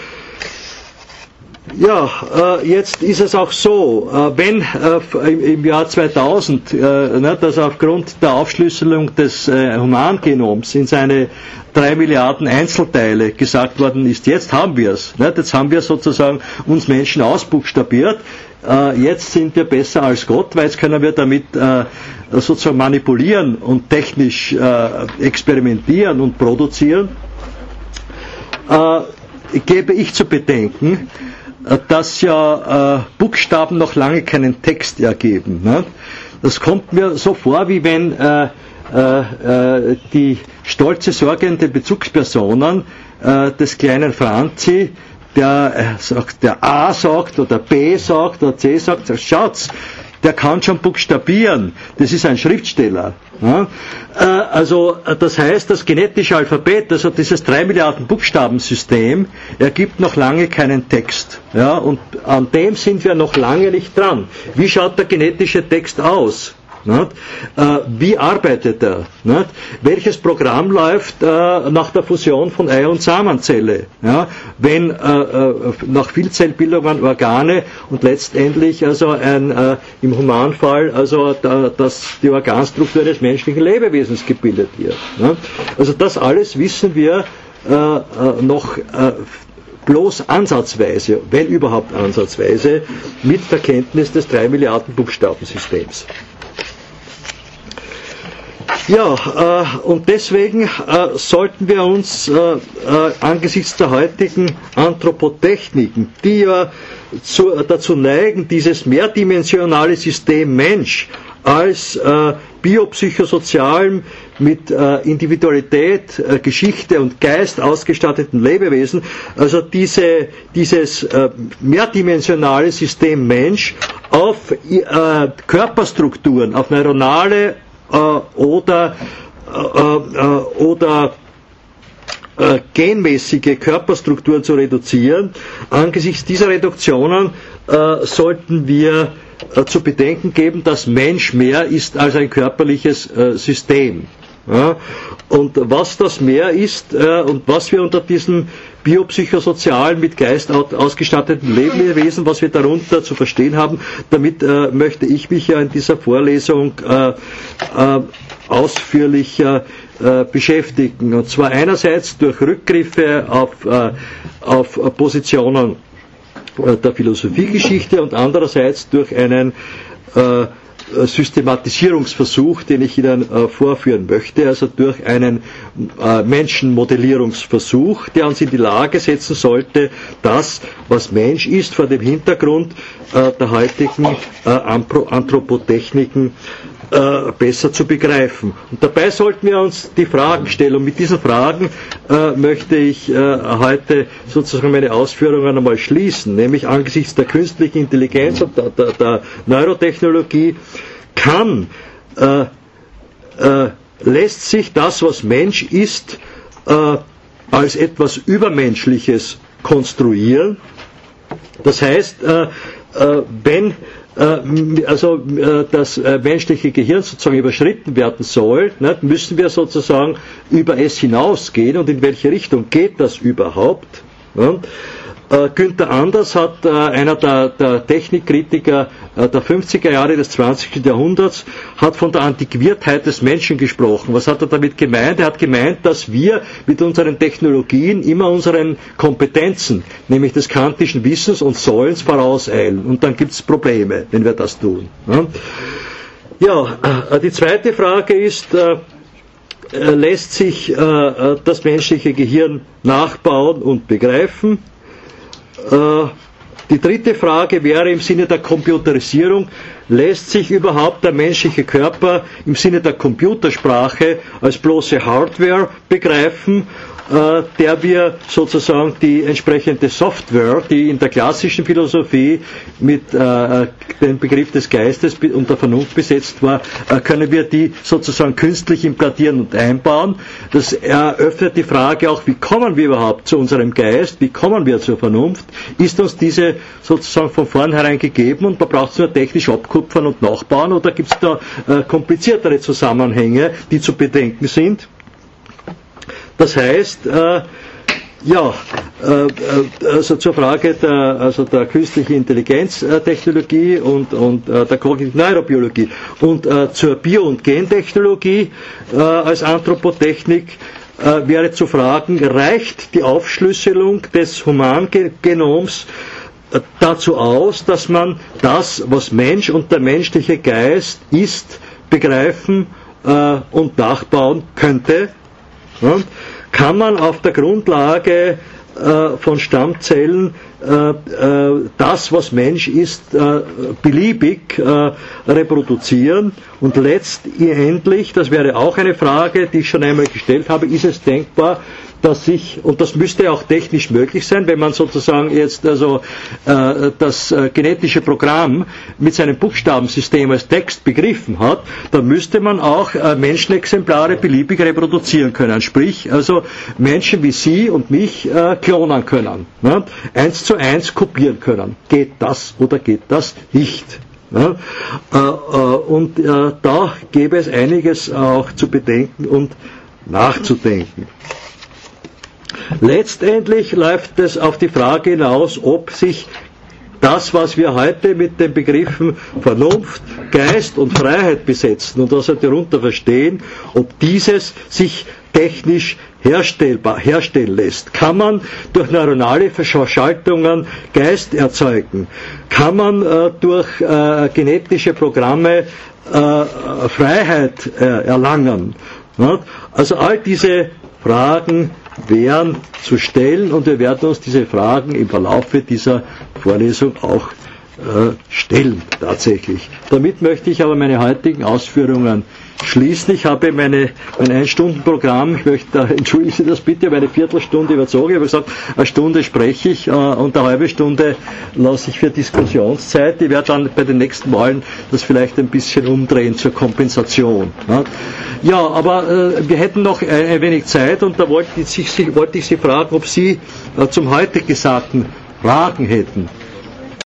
ja äh, jetzt ist es auch so, äh, wenn äh, im, im Jahr zweitausend, äh, ne, dass aufgrund der Aufschlüsselung des äh, Humangenoms in seine drei Milliarden Einzelteile gesagt worden ist, jetzt haben wir es, ne, jetzt haben wir sozusagen uns Menschen ausbuchstabiert, äh, jetzt sind wir besser als Gott, weil jetzt können wir damit äh, sozusagen manipulieren und technisch äh, experimentieren und produzieren, äh, gebe ich zu bedenken, äh, dass ja äh, Buchstaben noch lange keinen Text ergeben. Ne? Das kommt mir so vor, wie wenn äh, äh, die stolze, sorgende Bezugspersonen äh, des kleinen Franzi, der, äh, sagt, der A sagt oder B sagt oder C sagt, sagt, schaut's, der kann schon buchstabieren, das ist ein Schriftsteller. Ja? Äh, also das heißt, das genetische Alphabet, also dieses drei Milliarden Buchstabensystem, ergibt noch lange keinen Text. Ja? Und an dem sind wir noch lange nicht dran. Wie schaut der genetische Text aus? Nicht? Äh, wie arbeitet er? Nicht? Welches Programm läuft äh, nach der Fusion von Ei- und Samenzelle? Ja? Wenn äh, äh, nach Vielzellbildung an Organe und letztendlich also ein, äh, im Humanfall also da, dass die Organstruktur des menschlichen Lebewesens gebildet wird. Nicht? Also das alles wissen wir äh, äh, noch äh, bloß ansatzweise, wenn überhaupt ansatzweise, mit der Kenntnis des drei Milliarden Buchstabensystems. Ja, äh, und deswegen äh, sollten wir uns äh, äh, angesichts der heutigen Anthropotechniken, die ja zu, äh, dazu neigen, dieses mehrdimensionale System Mensch als äh, biopsychosozialem mit äh, Individualität, äh, Geschichte und Geist ausgestatteten Lebewesen, also diese, dieses äh, mehrdimensionale System Mensch auf äh, Körperstrukturen, auf neuronale oder, äh, oder äh, genmäßige Körperstrukturen zu reduzieren. Angesichts dieser Reduktionen äh, sollten wir äh, zu bedenken geben, dass Mensch mehr ist als ein körperliches äh, System. Ja? Und was das mehr ist äh, und was wir unter diesem biopsychosozialen, mit Geist ausgestatteten Lebewesen, was wir darunter zu verstehen haben, damit äh, möchte ich mich ja in dieser Vorlesung äh, äh, ausführlicher äh, beschäftigen. Und zwar einerseits durch Rückgriffe auf, äh, auf Positionen der Philosophiegeschichte und andererseits durch einen äh, Systematisierungsversuch, den ich Ihnen äh, vorführen möchte, also durch einen äh, Menschenmodellierungsversuch, der uns in die Lage setzen sollte, das, was Mensch ist, vor dem Hintergrund äh, der heutigen äh, Anthropotechniken äh, besser zu begreifen. Und dabei sollten wir uns die Fragen stellen. Und mit diesen Fragen äh, möchte ich äh, heute sozusagen meine Ausführungen einmal schließen, nämlich angesichts der künstlichen Intelligenz und der, der, der Neurotechnologie kann, äh, äh, lässt sich das, was Mensch ist, äh, als etwas Übermenschliches konstruieren. Das heißt, äh, äh, wenn äh, also äh, das äh, menschliche Gehirn sozusagen überschritten werden soll, ne, müssen wir sozusagen über es hinausgehen. Und in welche Richtung geht das überhaupt? Ja? Äh, Günther Anders hat, äh, einer der, der Technikkritiker äh, der fünfziger Jahre des zwanzigsten Jahrhunderts, hat von der Antiquiertheit des Menschen gesprochen. Was hat er damit gemeint? Er hat gemeint, dass wir mit unseren Technologien immer unseren Kompetenzen, nämlich des kantischen Wissens und Sollens, vorauseilen. Und dann gibt es Probleme, wenn wir das tun. Ja, ja äh, die zweite Frage ist, äh, lässt sich äh, das menschliche Gehirn nachbauen und begreifen? Die dritte Frage wäre im Sinne der Computerisierung, lässt sich überhaupt der menschliche Körper im Sinne der Computersprache als bloße Hardware begreifen, der wir sozusagen die entsprechende Software, die in der klassischen Philosophie mit äh, dem Begriff des Geistes und der Vernunft besetzt war, äh, können wir die sozusagen künstlich implantieren und einbauen. Das eröffnet die Frage auch, wie kommen wir überhaupt zu unserem Geist, wie kommen wir zur Vernunft? Ist uns diese sozusagen von vornherein gegeben und man braucht es nur technisch abkupfern und nachbauen, oder gibt es da äh, kompliziertere Zusammenhänge, die zu bedenken sind? Das heißt, äh, ja, äh, also zur Frage der, also der künstlichen Intelligenztechnologie und, und äh, der kognitiven Neurobiologie und äh, zur Bio- und Gentechnologie äh, als Anthropotechnik äh, wäre zu fragen, reicht die Aufschlüsselung des Humangenoms äh, dazu aus, dass man das, was Mensch und der menschliche Geist ist, begreifen äh, und nachbauen könnte? Ja, kann man auf der Grundlage äh, von Stammzellen äh, äh, das, was Mensch ist, äh, beliebig äh, reproduzieren? Und letztendlich, das wäre auch eine Frage, die ich schon einmal gestellt habe, ist es denkbar, dass sich, und das müsste auch technisch möglich sein, wenn man sozusagen jetzt also äh, das äh, genetische Programm mit seinem Buchstabensystem als Text begriffen hat, dann müsste man auch äh, Menschenexemplare beliebig reproduzieren können. Sprich, also Menschen wie Sie und mich äh, klonen können. Ne? Eins zu eins kopieren können. Geht das oder geht das nicht? Ja? Äh, äh, und äh, da gäbe es einiges auch zu bedenken und nachzudenken. Letztendlich läuft es auf die Frage hinaus, ob sich das, was wir heute mit den Begriffen Vernunft, Geist und Freiheit besetzen und was wir darunter verstehen, ob dieses sich technisch herstellbar, herstellen lässt. Kann man durch neuronale Verschaltungen Geist erzeugen? Kann man äh, durch äh, genetische Programme äh, Freiheit äh, erlangen? Ja? Also all diese Fragen wären zu stellen und wir werden uns diese Fragen im Verlaufe dieser Vorlesung auch äh, stellen, tatsächlich. Damit möchte ich aber meine heutigen Ausführungen schließen. Ich habe meine, mein Ein-Stunden-Programm, ich möchte, äh, entschuldigen Sie das bitte, meine Viertelstunde überzogen. Ich habe gesagt, eine Stunde spreche ich äh, und eine halbe Stunde lasse ich für Diskussionszeit. Ich werde dann bei den nächsten Malen das vielleicht ein bisschen umdrehen zur Kompensation. Ja, ja aber äh, wir hätten noch ein, ein wenig Zeit und da wollte ich, wollte ich Sie fragen, ob Sie äh, zum heute Gesagten Fragen hätten.